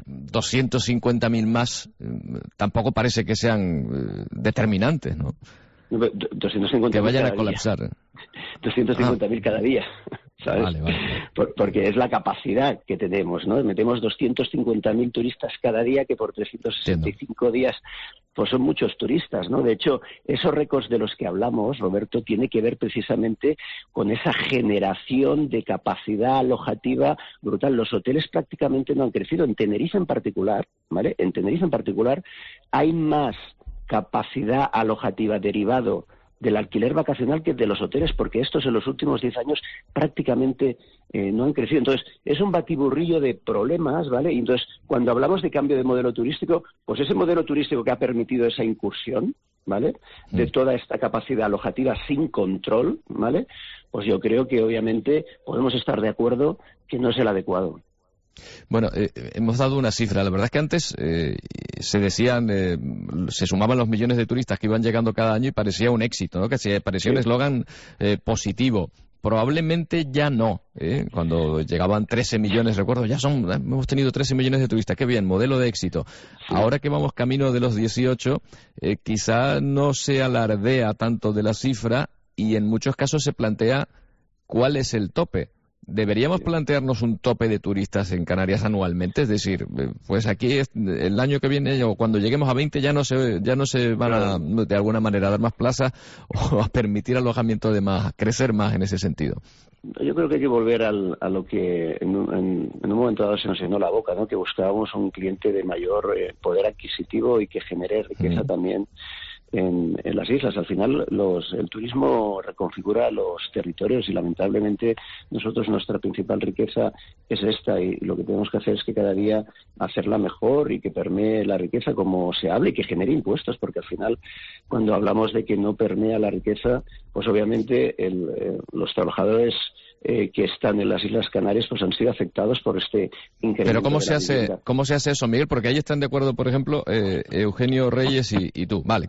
250.000 más, tampoco parece que sean determinantes, ¿no? 250.000 que vayan cada a colapsar. 250.000 cada día, ¿sabes? Vale. Porque es la capacidad que tenemos, ¿no? Metemos 250.000 turistas cada día, que por 365 días pues son muchos turistas, ¿no? De hecho, esos récords de los que hablamos, Roberto, tiene que ver precisamente con esa generación de capacidad alojativa brutal. Los hoteles prácticamente no han crecido. En Tenerife en particular, ¿vale? En Tenerife en particular hay más capacidad alojativa derivado del alquiler vacacional que de los hoteles, porque estos en los últimos 10 años prácticamente no han crecido. Entonces, es un batiburrillo de problemas, ¿vale? Y entonces, cuando hablamos de cambio de modelo turístico, pues ese modelo turístico que ha permitido esa incursión, ¿vale?, de toda esta capacidad alojativa sin control, ¿vale?, pues yo creo que obviamente podemos estar de acuerdo que no es el adecuado. Bueno, hemos dado una cifra. La verdad es que antes se decían, se sumaban los millones de turistas que iban llegando cada año y parecía un éxito, ¿no? Que parecía un eslogan positivo. Probablemente ya no. Cuando llegaban 13 millones, recuerdo, hemos tenido 13 millones de turistas. Qué bien, modelo de éxito. Sí. Ahora que vamos camino de los 18, quizá no se alardea tanto de la cifra y en muchos casos se plantea cuál es el tope. ¿Deberíamos plantearnos un tope de turistas en Canarias anualmente? Es decir, pues aquí el año que viene o cuando lleguemos a 20 ya no se van a, de alguna manera, dar más plazas o a permitir alojamiento de más, crecer más en ese sentido. Yo creo que hay que volver a lo que en un momento dado se nos llenó la boca, ¿no? Que buscábamos un cliente de mayor poder adquisitivo y que genere riqueza también en las islas. Al final el turismo reconfigura los territorios y lamentablemente nosotros nuestra principal riqueza es esta, y lo que tenemos que hacer es que cada día hacerla mejor y que permee la riqueza como se hable y que genere impuestos, porque al final cuando hablamos de que no permea la riqueza, pues obviamente los trabajadores que están en las Islas Canarias pues han sido afectados por este incremento. Pero ¿cómo se hace eso, Miguel? Porque ahí están de acuerdo, por ejemplo, Eugenio Reyes y tú. Vale,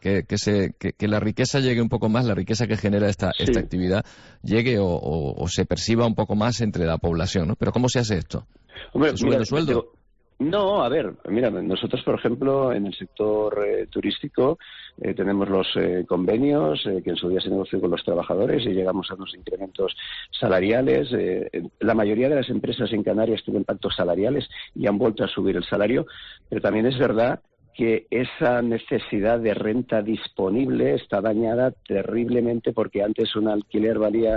que la riqueza llegue un poco más, la riqueza que genera esta actividad llegue o se perciba un poco más entre la población, ¿no? Pero ¿cómo se hace esto? Hombre, ¿Se sube el sueldo? No, a ver, mira, nosotros, por ejemplo, en el sector turístico tenemos los convenios que en su día se negocian con los trabajadores y llegamos a unos incrementos salariales. La mayoría de las empresas en Canarias tienen pactos salariales y han vuelto a subir el salario, pero también es verdad que esa necesidad de renta disponible está dañada terriblemente, porque antes un alquiler valía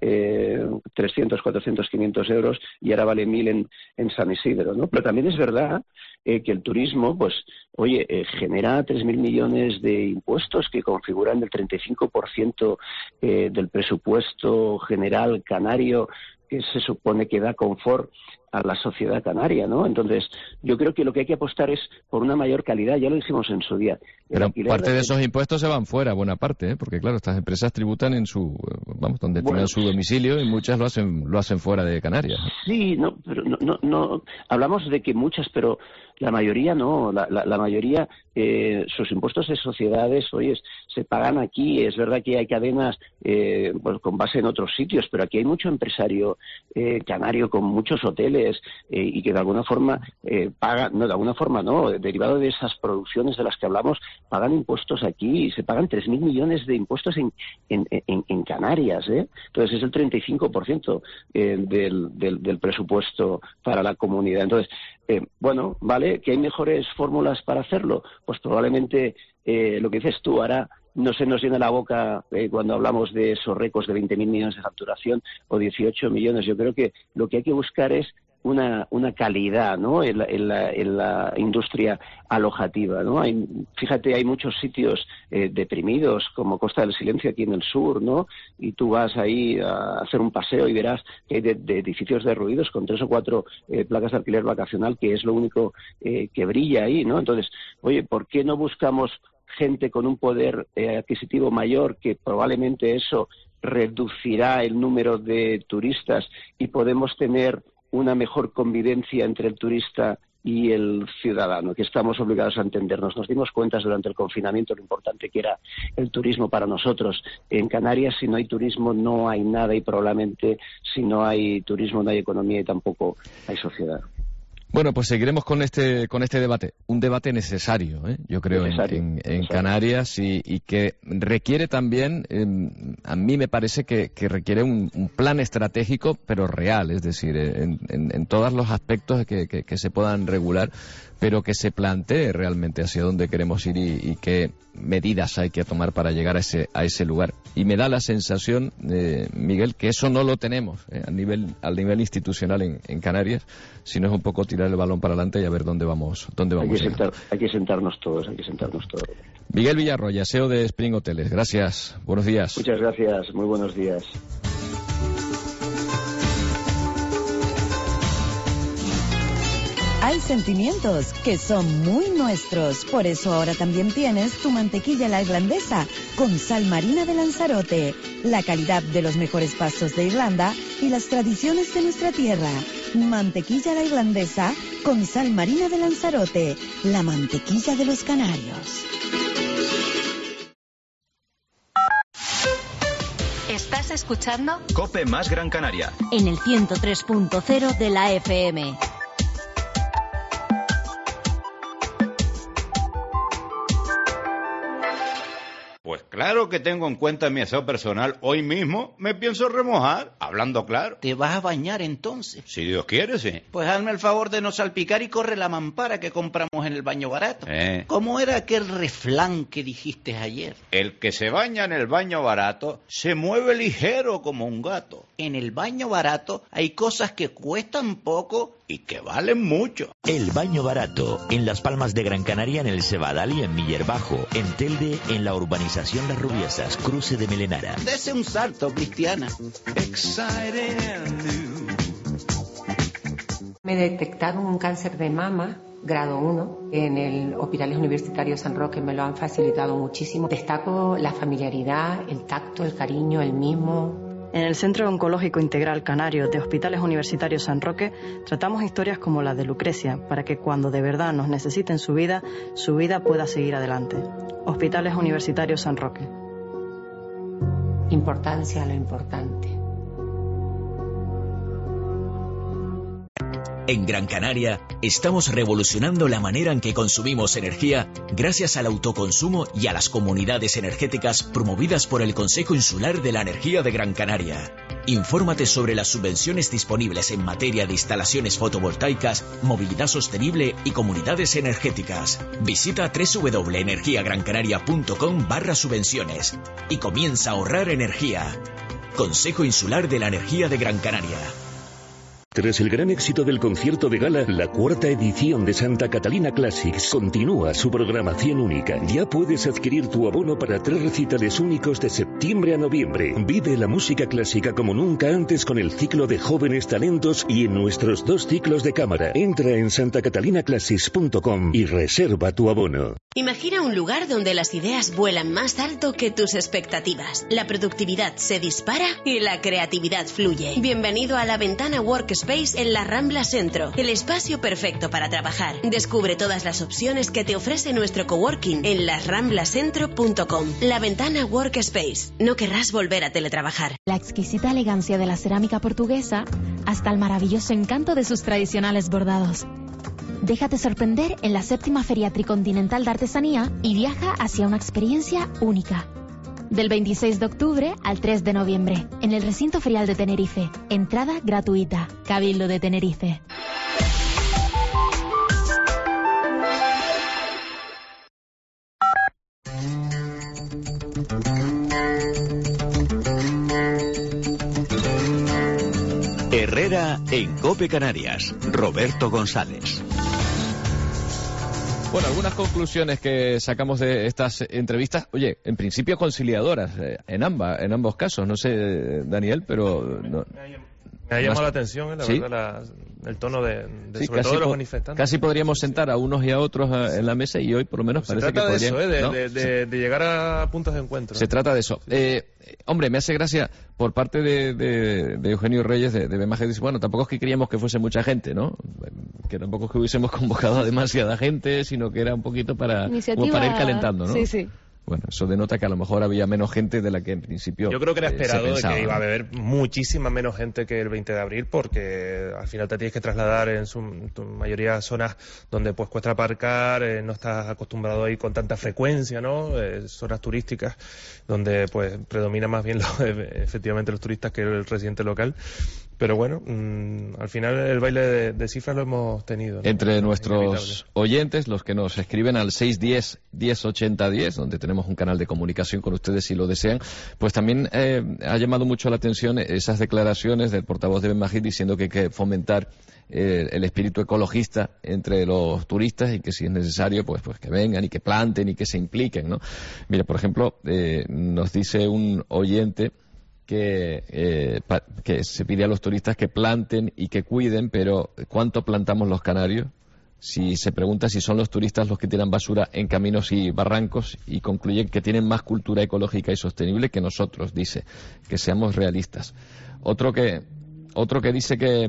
300, 400, 500 euros y ahora vale 1.000 en San Isidro, ¿no? Pero también es verdad que el turismo, pues, genera 3.000 millones de impuestos que configuran el 35% del presupuesto general canario, que se supone que da confort a la sociedad canaria, ¿no? Entonces, yo creo que lo que hay que apostar es por una mayor calidad, ya lo dijimos en su día. Pero parte de esos impuestos se van fuera, buena parte, porque claro, estas empresas tributan en donde tienen su domicilio, y muchas lo hacen fuera de Canarias. Sí, pero no hablamos de que muchas, pero la mayoría no, la mayoría sus impuestos de sociedades, se pagan aquí. Es verdad que hay cadenas pues con base en otros sitios, pero aquí hay mucho empresario canario con muchos hoteles y que de alguna forma pagan, derivado de esas producciones de las que hablamos, pagan impuestos aquí y se pagan 3.000 millones de impuestos en Canarias, Entonces es el 35% del presupuesto para la comunidad. Entonces, vale, que hay mejores fórmulas para hacerlo, pues probablemente lo que dices tú, ahora no se nos llena la boca cuando hablamos de esos récords de 20.000 millones de facturación o 18 millones. Yo creo que lo que hay que buscar es una calidad, ¿no?, en la industria alojativa, ¿no? Fíjate, hay muchos sitios deprimidos, como Costa del Silencio aquí en el sur, ¿no? Y tú vas ahí a hacer un paseo y verás que hay de edificios derruidos con 3 o 4 placas de alquiler vacacional, que es lo único que brilla ahí, ¿no? Entonces, ¿por qué no buscamos gente con un poder adquisitivo mayor, que probablemente eso reducirá el número de turistas y podemos tener una mejor convivencia entre el turista y el ciudadano, que estamos obligados a entendernos. Nos dimos cuenta durante el confinamiento lo importante que era el turismo para nosotros. En Canarias, si no hay turismo, no hay nada, y probablemente si no hay turismo, no hay economía y tampoco hay sociedad. Bueno, pues seguiremos con este debate, un debate necesario, yo creo, en Canarias, y que requiere también, a mí me parece que requiere un plan estratégico, pero real, es decir, en todos los aspectos que se puedan regular, pero que se plantee realmente hacia dónde queremos ir y qué medidas hay que tomar para llegar a ese lugar. Y me da la sensación, Miguel, que eso no lo tenemos al nivel institucional en Canarias, sino es un poco tirar el balón para adelante y a ver dónde vamos. Hay que sentarnos todos. Miguel Villarroya, CEO de Spring Hoteles. Gracias. Buenos días. Muchas gracias. Muy buenos días. Hay sentimientos que son muy nuestros, por eso ahora también tienes tu mantequilla la irlandesa con sal marina de Lanzarote, la calidad de los mejores pastos de Irlanda y las tradiciones de nuestra tierra. Mantequilla la irlandesa con sal marina de Lanzarote, la mantequilla de los canarios. ¿Estás escuchando? COPE más Gran Canaria. En el 103.0 de la FM. Pues claro que tengo en cuenta mi aseo personal. Hoy mismo me pienso remojar, hablando claro. ¿Te vas a bañar entonces? Si Dios quiere, sí. Pues hazme el favor de no salpicar y corre la mampara que compramos en el baño barato. ¿Cómo era aquel refrán que dijiste ayer? El que se baña en el baño barato se mueve ligero como un gato. En el baño barato hay cosas que cuestan poco y que valen mucho. El baño barato, en Las Palmas de Gran Canaria, en el Cebadal y en Miller Bajo, en Telde, en la urbanización Las Rubiesas, cruce de Melenara. Dese un salto, Cristiana. Me detectaron un cáncer de mama, grado 1, en el Hospitales Universitario San Roque. Me lo han facilitado muchísimo. Destaco la familiaridad, el tacto, el cariño, el mimo. En el Centro Oncológico Integral Canario de Hospitales Universitarios San Roque tratamos historias como la de Lucrecia para que cuando de verdad nos necesiten su vida pueda seguir adelante. Hospitales Universitarios San Roque. Importancia a lo importante. En Gran Canaria estamos revolucionando la manera en que consumimos energía gracias al autoconsumo y a las comunidades energéticas promovidas por el Consejo Insular de la Energía de Gran Canaria. Infórmate sobre las subvenciones disponibles en materia de instalaciones fotovoltaicas, movilidad sostenible y comunidades energéticas. Visita www.energiagrancanaria.com/subvenciones y comienza a ahorrar energía. Consejo Insular de la Energía de Gran Canaria. Tras el gran éxito del concierto de gala, la cuarta edición de Santa Catalina Classics continúa su programación única. Ya puedes adquirir tu abono para 3 recitales únicos de septiembre a noviembre. Vive la música clásica como nunca antes con el ciclo de jóvenes talentos y en nuestros 2 ciclos de cámara. Entra en santacatalinaclassics.com y reserva tu abono. Imagina un lugar donde las ideas vuelan más alto que tus expectativas. La productividad se dispara y la creatividad fluye. Bienvenido a La Ventana Workspace en la Rambla Centro, el espacio perfecto para trabajar. Descubre todas las opciones que te ofrece nuestro coworking en lasramblacentro.com. La Ventana Workspace. No querrás volver a teletrabajar. La exquisita elegancia de la cerámica portuguesa hasta el maravilloso encanto de sus tradicionales bordados. Déjate sorprender en la 7ª Feria Tricontinental de Artesanía y viaja hacia una experiencia única. Del 26 de octubre al 3 de noviembre, en el Recinto Ferial de Tenerife. Entrada gratuita. Cabildo de Tenerife. Herrera en COPE Canarias. Roberto González. Bueno, algunas conclusiones que sacamos de estas entrevistas, oye, en principio conciliadoras, en ambos casos, no sé, Daniel, pero... No. Me ha llamado la atención, la verdad, el tono de sobre todo de los manifestantes. Casi podríamos sentar a unos y a otros en la mesa y hoy por lo menos parece que podrían... Se trata de eso, de llegar a puntos de encuentro. Se trata de eso. Hombre, me hace gracia por parte de Eugenio Reyes de BMG, dice, bueno, tampoco es que queríamos que fuese mucha gente, ¿no? Que tampoco es que hubiésemos convocado a demasiada gente, sino que era un poquito para ir calentando, ¿no? Sí, sí. Bueno, eso denota que a lo mejor había menos gente de la que en principio yo creo que era esperado se pensaba, de que iba a haber muchísima menos gente que el 20 de abril, porque al final te tienes que trasladar en su mayoría a zonas donde pues cuesta aparcar, no estás acostumbrado a ir con tanta frecuencia, ¿no? Zonas turísticas donde pues predomina más bien efectivamente los turistas que el residente local. Pero bueno, al final el baile de cifras lo hemos tenido, ¿no? Entre nuestros oyentes, los que nos escriben al 610-1080-10, donde tenemos un canal de comunicación con ustedes si lo desean, pues también ha llamado mucho la atención esas declaraciones del portavoz de BMG diciendo que hay que fomentar el espíritu ecologista entre los turistas y que si es necesario pues que vengan y que planten y que se impliquen, ¿no? Mira, por ejemplo, nos dice un oyente que se pide a los turistas que planten y que cuiden, pero ¿cuánto plantamos los canarios? Si se pregunta si son los turistas los que tiran basura en caminos y barrancos, y concluyen que tienen más cultura ecológica y sostenible que nosotros, dice, que seamos realistas. Otro que dice que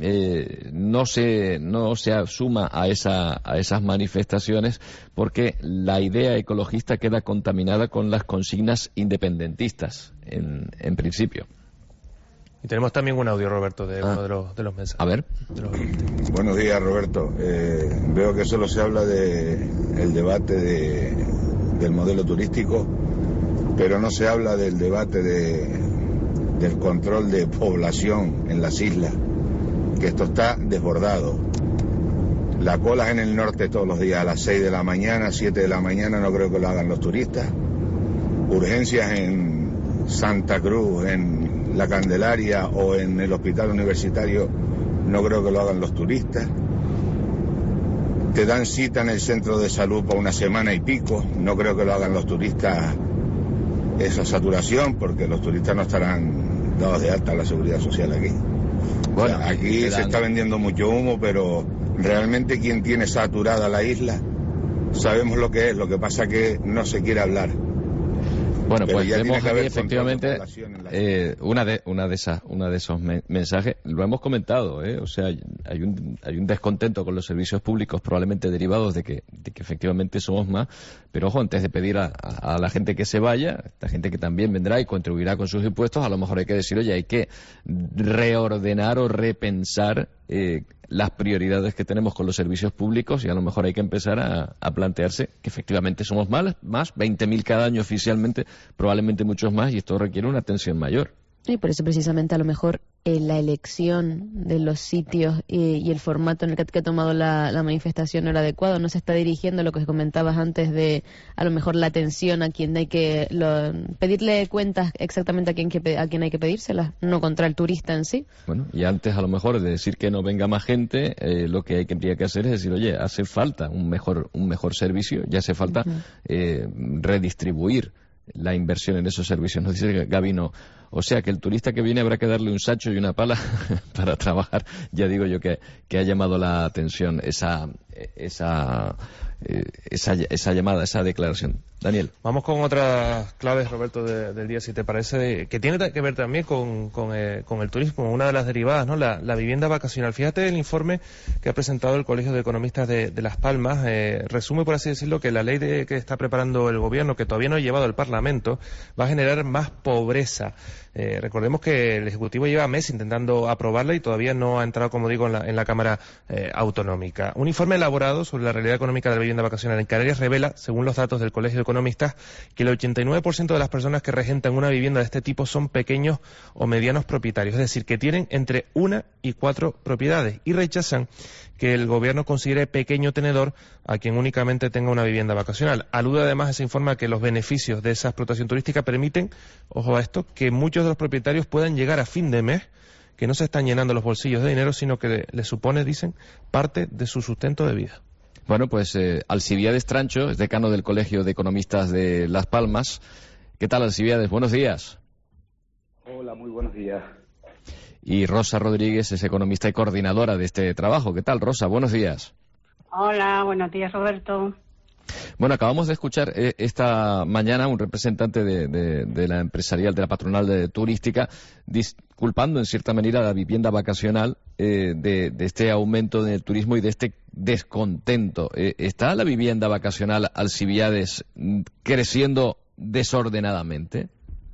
no se suma a esas manifestaciones porque la idea ecologista queda contaminada con las consignas independentistas en principio. Y tenemos también un audio, Roberto, de uno de los mensajes. A ver. Buenos días, Roberto. Veo que solo se habla del debate del modelo turístico, pero no se habla del debate del control de población en las islas, que esto está desbordado. La cola en el norte todos los días a las 6 de la mañana, 7 de la mañana, no creo que lo hagan los turistas. Urgencias en Santa Cruz, en La Candelaria o en el hospital universitario, no creo que lo hagan los turistas. Te dan cita en el centro de salud para una semana y pico, no creo que lo hagan los turistas. Esa saturación, porque los turistas no estarán dados de alta a la seguridad social aquí. Bueno, o sea, aquí se está vendiendo mucho humo, pero realmente quien tiene saturada la isla, sabemos lo que es, lo que pasa que no se quiere hablar. Bueno, pues vemos aquí efectivamente una de esos mensajes, lo hemos comentado, o sea, hay un descontento con los servicios públicos probablemente derivados de que efectivamente somos más, pero ojo, antes de pedir a la gente que se vaya, esta gente que también vendrá y contribuirá con sus impuestos, a lo mejor hay que decir, oye, hay que reordenar o repensar las prioridades que tenemos con los servicios públicos y a lo mejor hay que empezar a plantearse que efectivamente somos más 20.000 cada año oficialmente, probablemente muchos más, y esto requiere una atención mayor. Y por eso precisamente a lo mejor la elección de los sitios y el formato en el que ha tomado la manifestación no era adecuado, no se está dirigiendo a lo que comentabas antes de a lo mejor la atención a quien hay que pedirle cuentas exactamente a quien hay que pedírselas, no contra el turista en sí. Bueno, y antes a lo mejor de decir que no venga más gente, lo que tendría que hacer es decir, oye, hace falta un mejor servicio, ya hace falta redistribuir la inversión en esos servicios. Nos dice Gabino, o sea que el turista que viene habrá que darle un sacho y una pala para trabajar. Ya digo yo que ha llamado la atención esa llamada, esa declaración. Daniel. Vamos con otras claves, Roberto, del día, si te parece, que tiene que ver también con el turismo, una de las derivadas, ¿no? La vivienda vacacional. Fíjate el informe que ha presentado el Colegio de Economistas de Las Palmas, resume, por así decirlo, que la ley que está preparando el gobierno, que todavía no ha llevado al Parlamento, va a generar más pobreza. Recordemos que el Ejecutivo lleva meses intentando aprobarla y todavía no ha entrado, como digo, en la Cámara Autonómica. Un informe elaborado sobre la realidad económica de la vivienda vacacional en Canarias revela, según los datos del Colegio de Economistas, que el 89% de las personas que regentan una vivienda de este tipo son pequeños o medianos propietarios, es decir, que tienen entre 1 y 4 propiedades, y rechazan que el gobierno considere pequeño tenedor a quien únicamente tenga una vivienda vacacional. Alude además ese informe a que los beneficios de esa explotación turística permiten, ojo a esto, que muchos de los propietarios puedan llegar a fin de mes, que no se están llenando los bolsillos de dinero, sino que les supone, dicen, parte de su sustento de vida. Bueno, pues Alcibiades Trancho es decano del Colegio de Economistas de Las Palmas. ¿Qué tal, Alcibiades? Buenos días. Hola, muy buenos días. Y Rosa Rodríguez es economista y coordinadora de este trabajo. ¿Qué tal, Rosa? Buenos días. Hola, buenos días, Roberto. Bueno, acabamos de escuchar esta mañana un representante de la empresarial, de la patronal turística, disculpando en cierta manera la vivienda vacacional de este aumento del turismo y de este descontento. ¿Está la vivienda vacacional Alcibiades creciendo desordenadamente?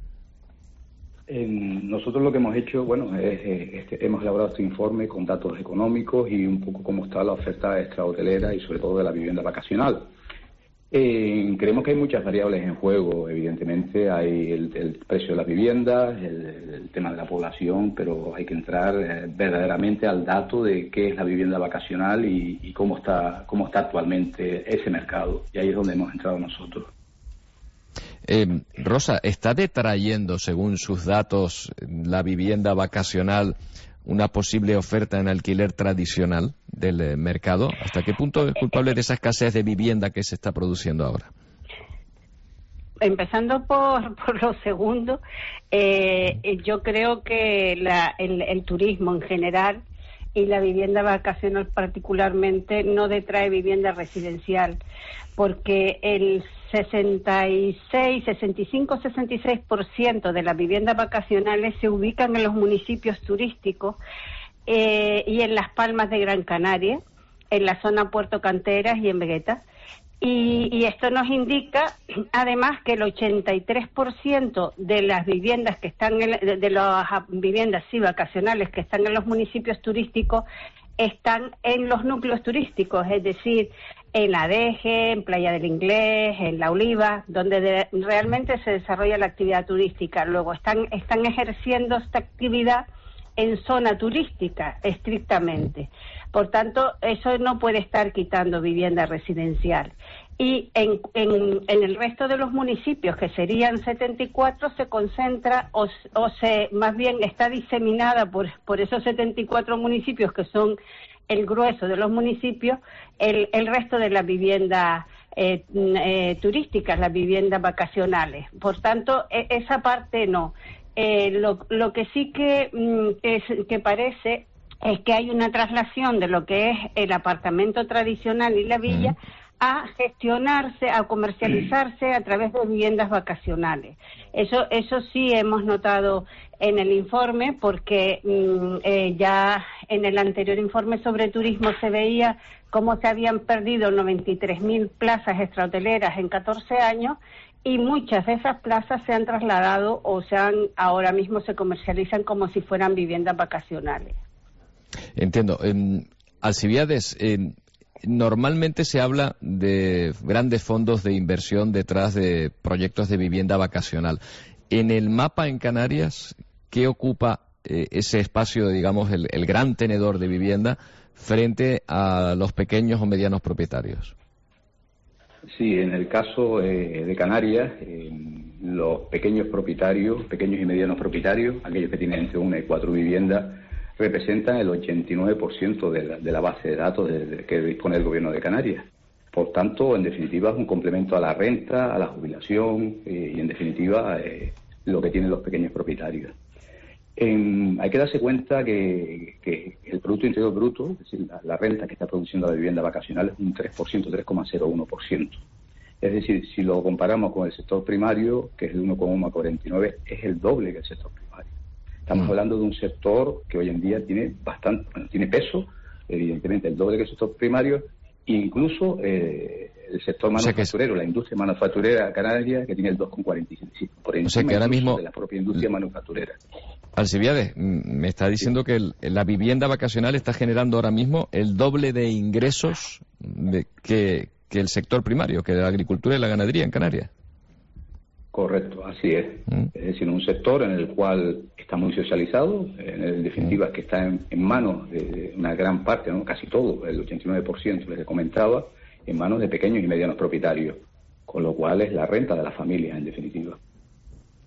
Nosotros lo que hemos hecho, hemos elaborado este informe con datos económicos y un poco cómo está la oferta extrahotelera y sobre todo de la vivienda vacacional. Creemos que hay muchas variables en juego. Evidentemente hay el precio de las viviendas, el tema de la población, pero hay que entrar verdaderamente al dato de qué es la vivienda vacacional y cómo está actualmente ese mercado. Y ahí es donde hemos entrado nosotros. Rosa, ¿está detrayendo, según sus datos, la vivienda vacacional una posible oferta en alquiler tradicional del mercado? ¿Hasta qué punto es culpable de esa escasez de vivienda que se está produciendo ahora? Empezando por lo segundo, yo creo que el turismo en general y la vivienda vacacional particularmente no detrae vivienda residencial, porque el 66% de las viviendas vacacionales se ubican en los municipios turísticos y en las Palmas de Gran Canaria, en la zona Puerto Canteras y en Vegueta. Y esto nos indica, además, que el 83% de las viviendas que están de las viviendas vacacionales que están en los municipios turísticos están en los núcleos turísticos, es decir, en la Deje, en Playa del Inglés, en La Oliva, donde realmente se desarrolla la actividad turística. Luego están ejerciendo esta actividad en zona turística, estrictamente. Por tanto, eso no puede estar quitando vivienda residencial. Y en el resto de los municipios, que serían 74, se concentra más bien está diseminada por esos 74 municipios, que son el grueso de los municipios, el resto de las viviendas turísticas, las viviendas vacacionales. Por tanto, esa parte no. Lo que sí que parece es que hay una traslación de lo que es el apartamento tradicional y la villa a gestionarse, a comercializarse a través de viviendas vacacionales. Eso sí hemos notado en el informe, porque ya en el anterior informe sobre turismo se veía cómo se habían perdido 93.000 plazas extrahoteleras en 14 años, y muchas de esas plazas se han trasladado ahora mismo se comercializan como si fueran viviendas vacacionales. Entiendo. Alcibiades, normalmente se habla de grandes fondos de inversión detrás de proyectos de vivienda vacacional. En el mapa en Canarias, ¿qué ocupa ese espacio, digamos, el gran tenedor de vivienda frente a los pequeños o medianos propietarios? Sí, en el caso de Canarias, los pequeños y medianos propietarios, aquellos que tienen entre 1 y 4 viviendas, representan el 89% de la base de datos que dispone el Gobierno de Canarias. Por tanto, en definitiva, es un complemento a la renta, a la jubilación y, en definitiva, lo que tienen los pequeños propietarios. Hay que darse cuenta que el Producto Interior Bruto, es decir, la renta que está produciendo la vivienda vacacional, es un 3%, 3,01%. Es decir, si lo comparamos con el sector primario, que es el 1,49%, es el doble que el sector primario. Estamos hablando de un sector que hoy en día tiene tiene peso, evidentemente el doble que el sector primario, e incluso el sector manufacturero, la industria manufacturera canaria, que tiene el 2,45%, por encima de la propia industria manufacturera. Alcibiades, me está diciendo que la vivienda vacacional está generando ahora mismo el doble de ingresos que el sector primario, que la agricultura y la ganadería en Canarias. Correcto, así es. Es decir, un sector en el cual está muy socializado, en definitiva que está en manos de una gran parte, ¿no? Casi todo, el 89% les comentaba, en manos de pequeños y medianos propietarios, con lo cual es la renta de las familias, en definitiva.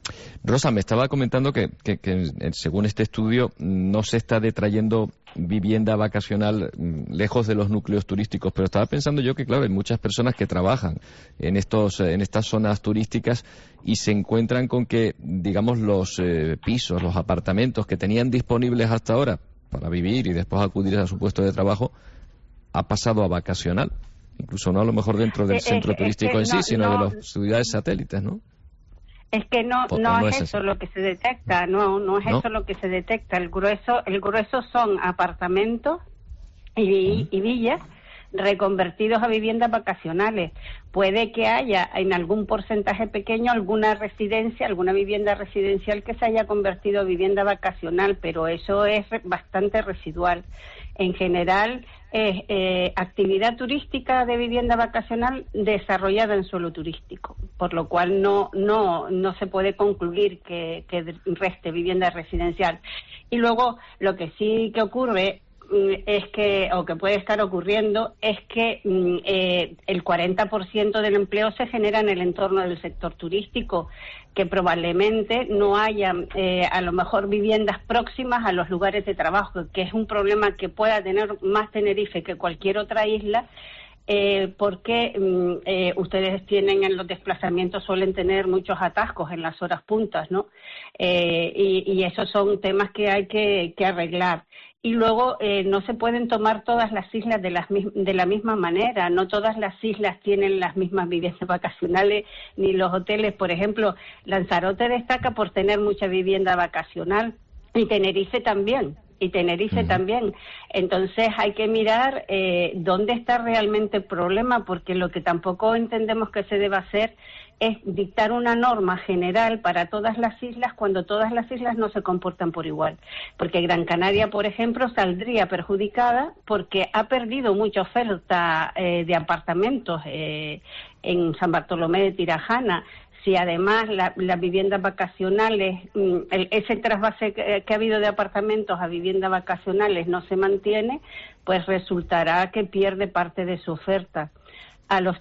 Rosa, me estaba comentando que según este estudio no se está detrayendo vivienda vacacional lejos de los núcleos turísticos, pero estaba pensando yo que, claro, hay muchas personas que trabajan en estas zonas turísticas y se encuentran con que, digamos, los pisos, los apartamentos que tenían disponibles hasta ahora para vivir y después acudir a su puesto de trabajo, ha pasado a vacacional. Incluso no a lo mejor dentro del centro turístico en sí, sino de las ciudades satélites, ¿no? Es que no es eso lo que se detecta, no es eso lo que se detecta. El grueso son apartamentos y villas reconvertidos a viviendas vacacionales. Puede que haya en algún porcentaje pequeño alguna vivienda residencial que se haya convertido a vivienda vacacional, pero eso es bastante residual. En general, es actividad turística de vivienda vacacional desarrollada en suelo turístico, por lo cual no se puede concluir que reste vivienda residencial. Y luego, lo que sí que ocurre es que, o que puede estar ocurriendo, es que el 40% del empleo se genera en el entorno del sector turístico, que probablemente no haya a lo mejor viviendas próximas a los lugares de trabajo, que es un problema que pueda tener más Tenerife que cualquier otra isla, porque ustedes tienen en los desplazamientos, suelen tener muchos atascos en las horas puntas, ¿no? Y esos son temas que hay que arreglar. Y luego no se pueden tomar todas las islas de la misma manera. No todas las islas tienen las mismas viviendas vacacionales ni los hoteles. Por ejemplo, Lanzarote destaca por tener mucha vivienda vacacional y Tenerife también. Entonces hay que mirar dónde está realmente el problema, porque lo que tampoco entendemos que se deba hacer es dictar una norma general para todas las islas cuando todas las islas no se comportan por igual. Porque Gran Canaria, por ejemplo, saldría perjudicada porque ha perdido mucha oferta de apartamentos en San Bartolomé de Tirajana. Si además las viviendas vacacionales, ese trasvase que ha habido de apartamentos a viviendas vacacionales no se mantiene, pues resultará que pierde parte de su oferta. A los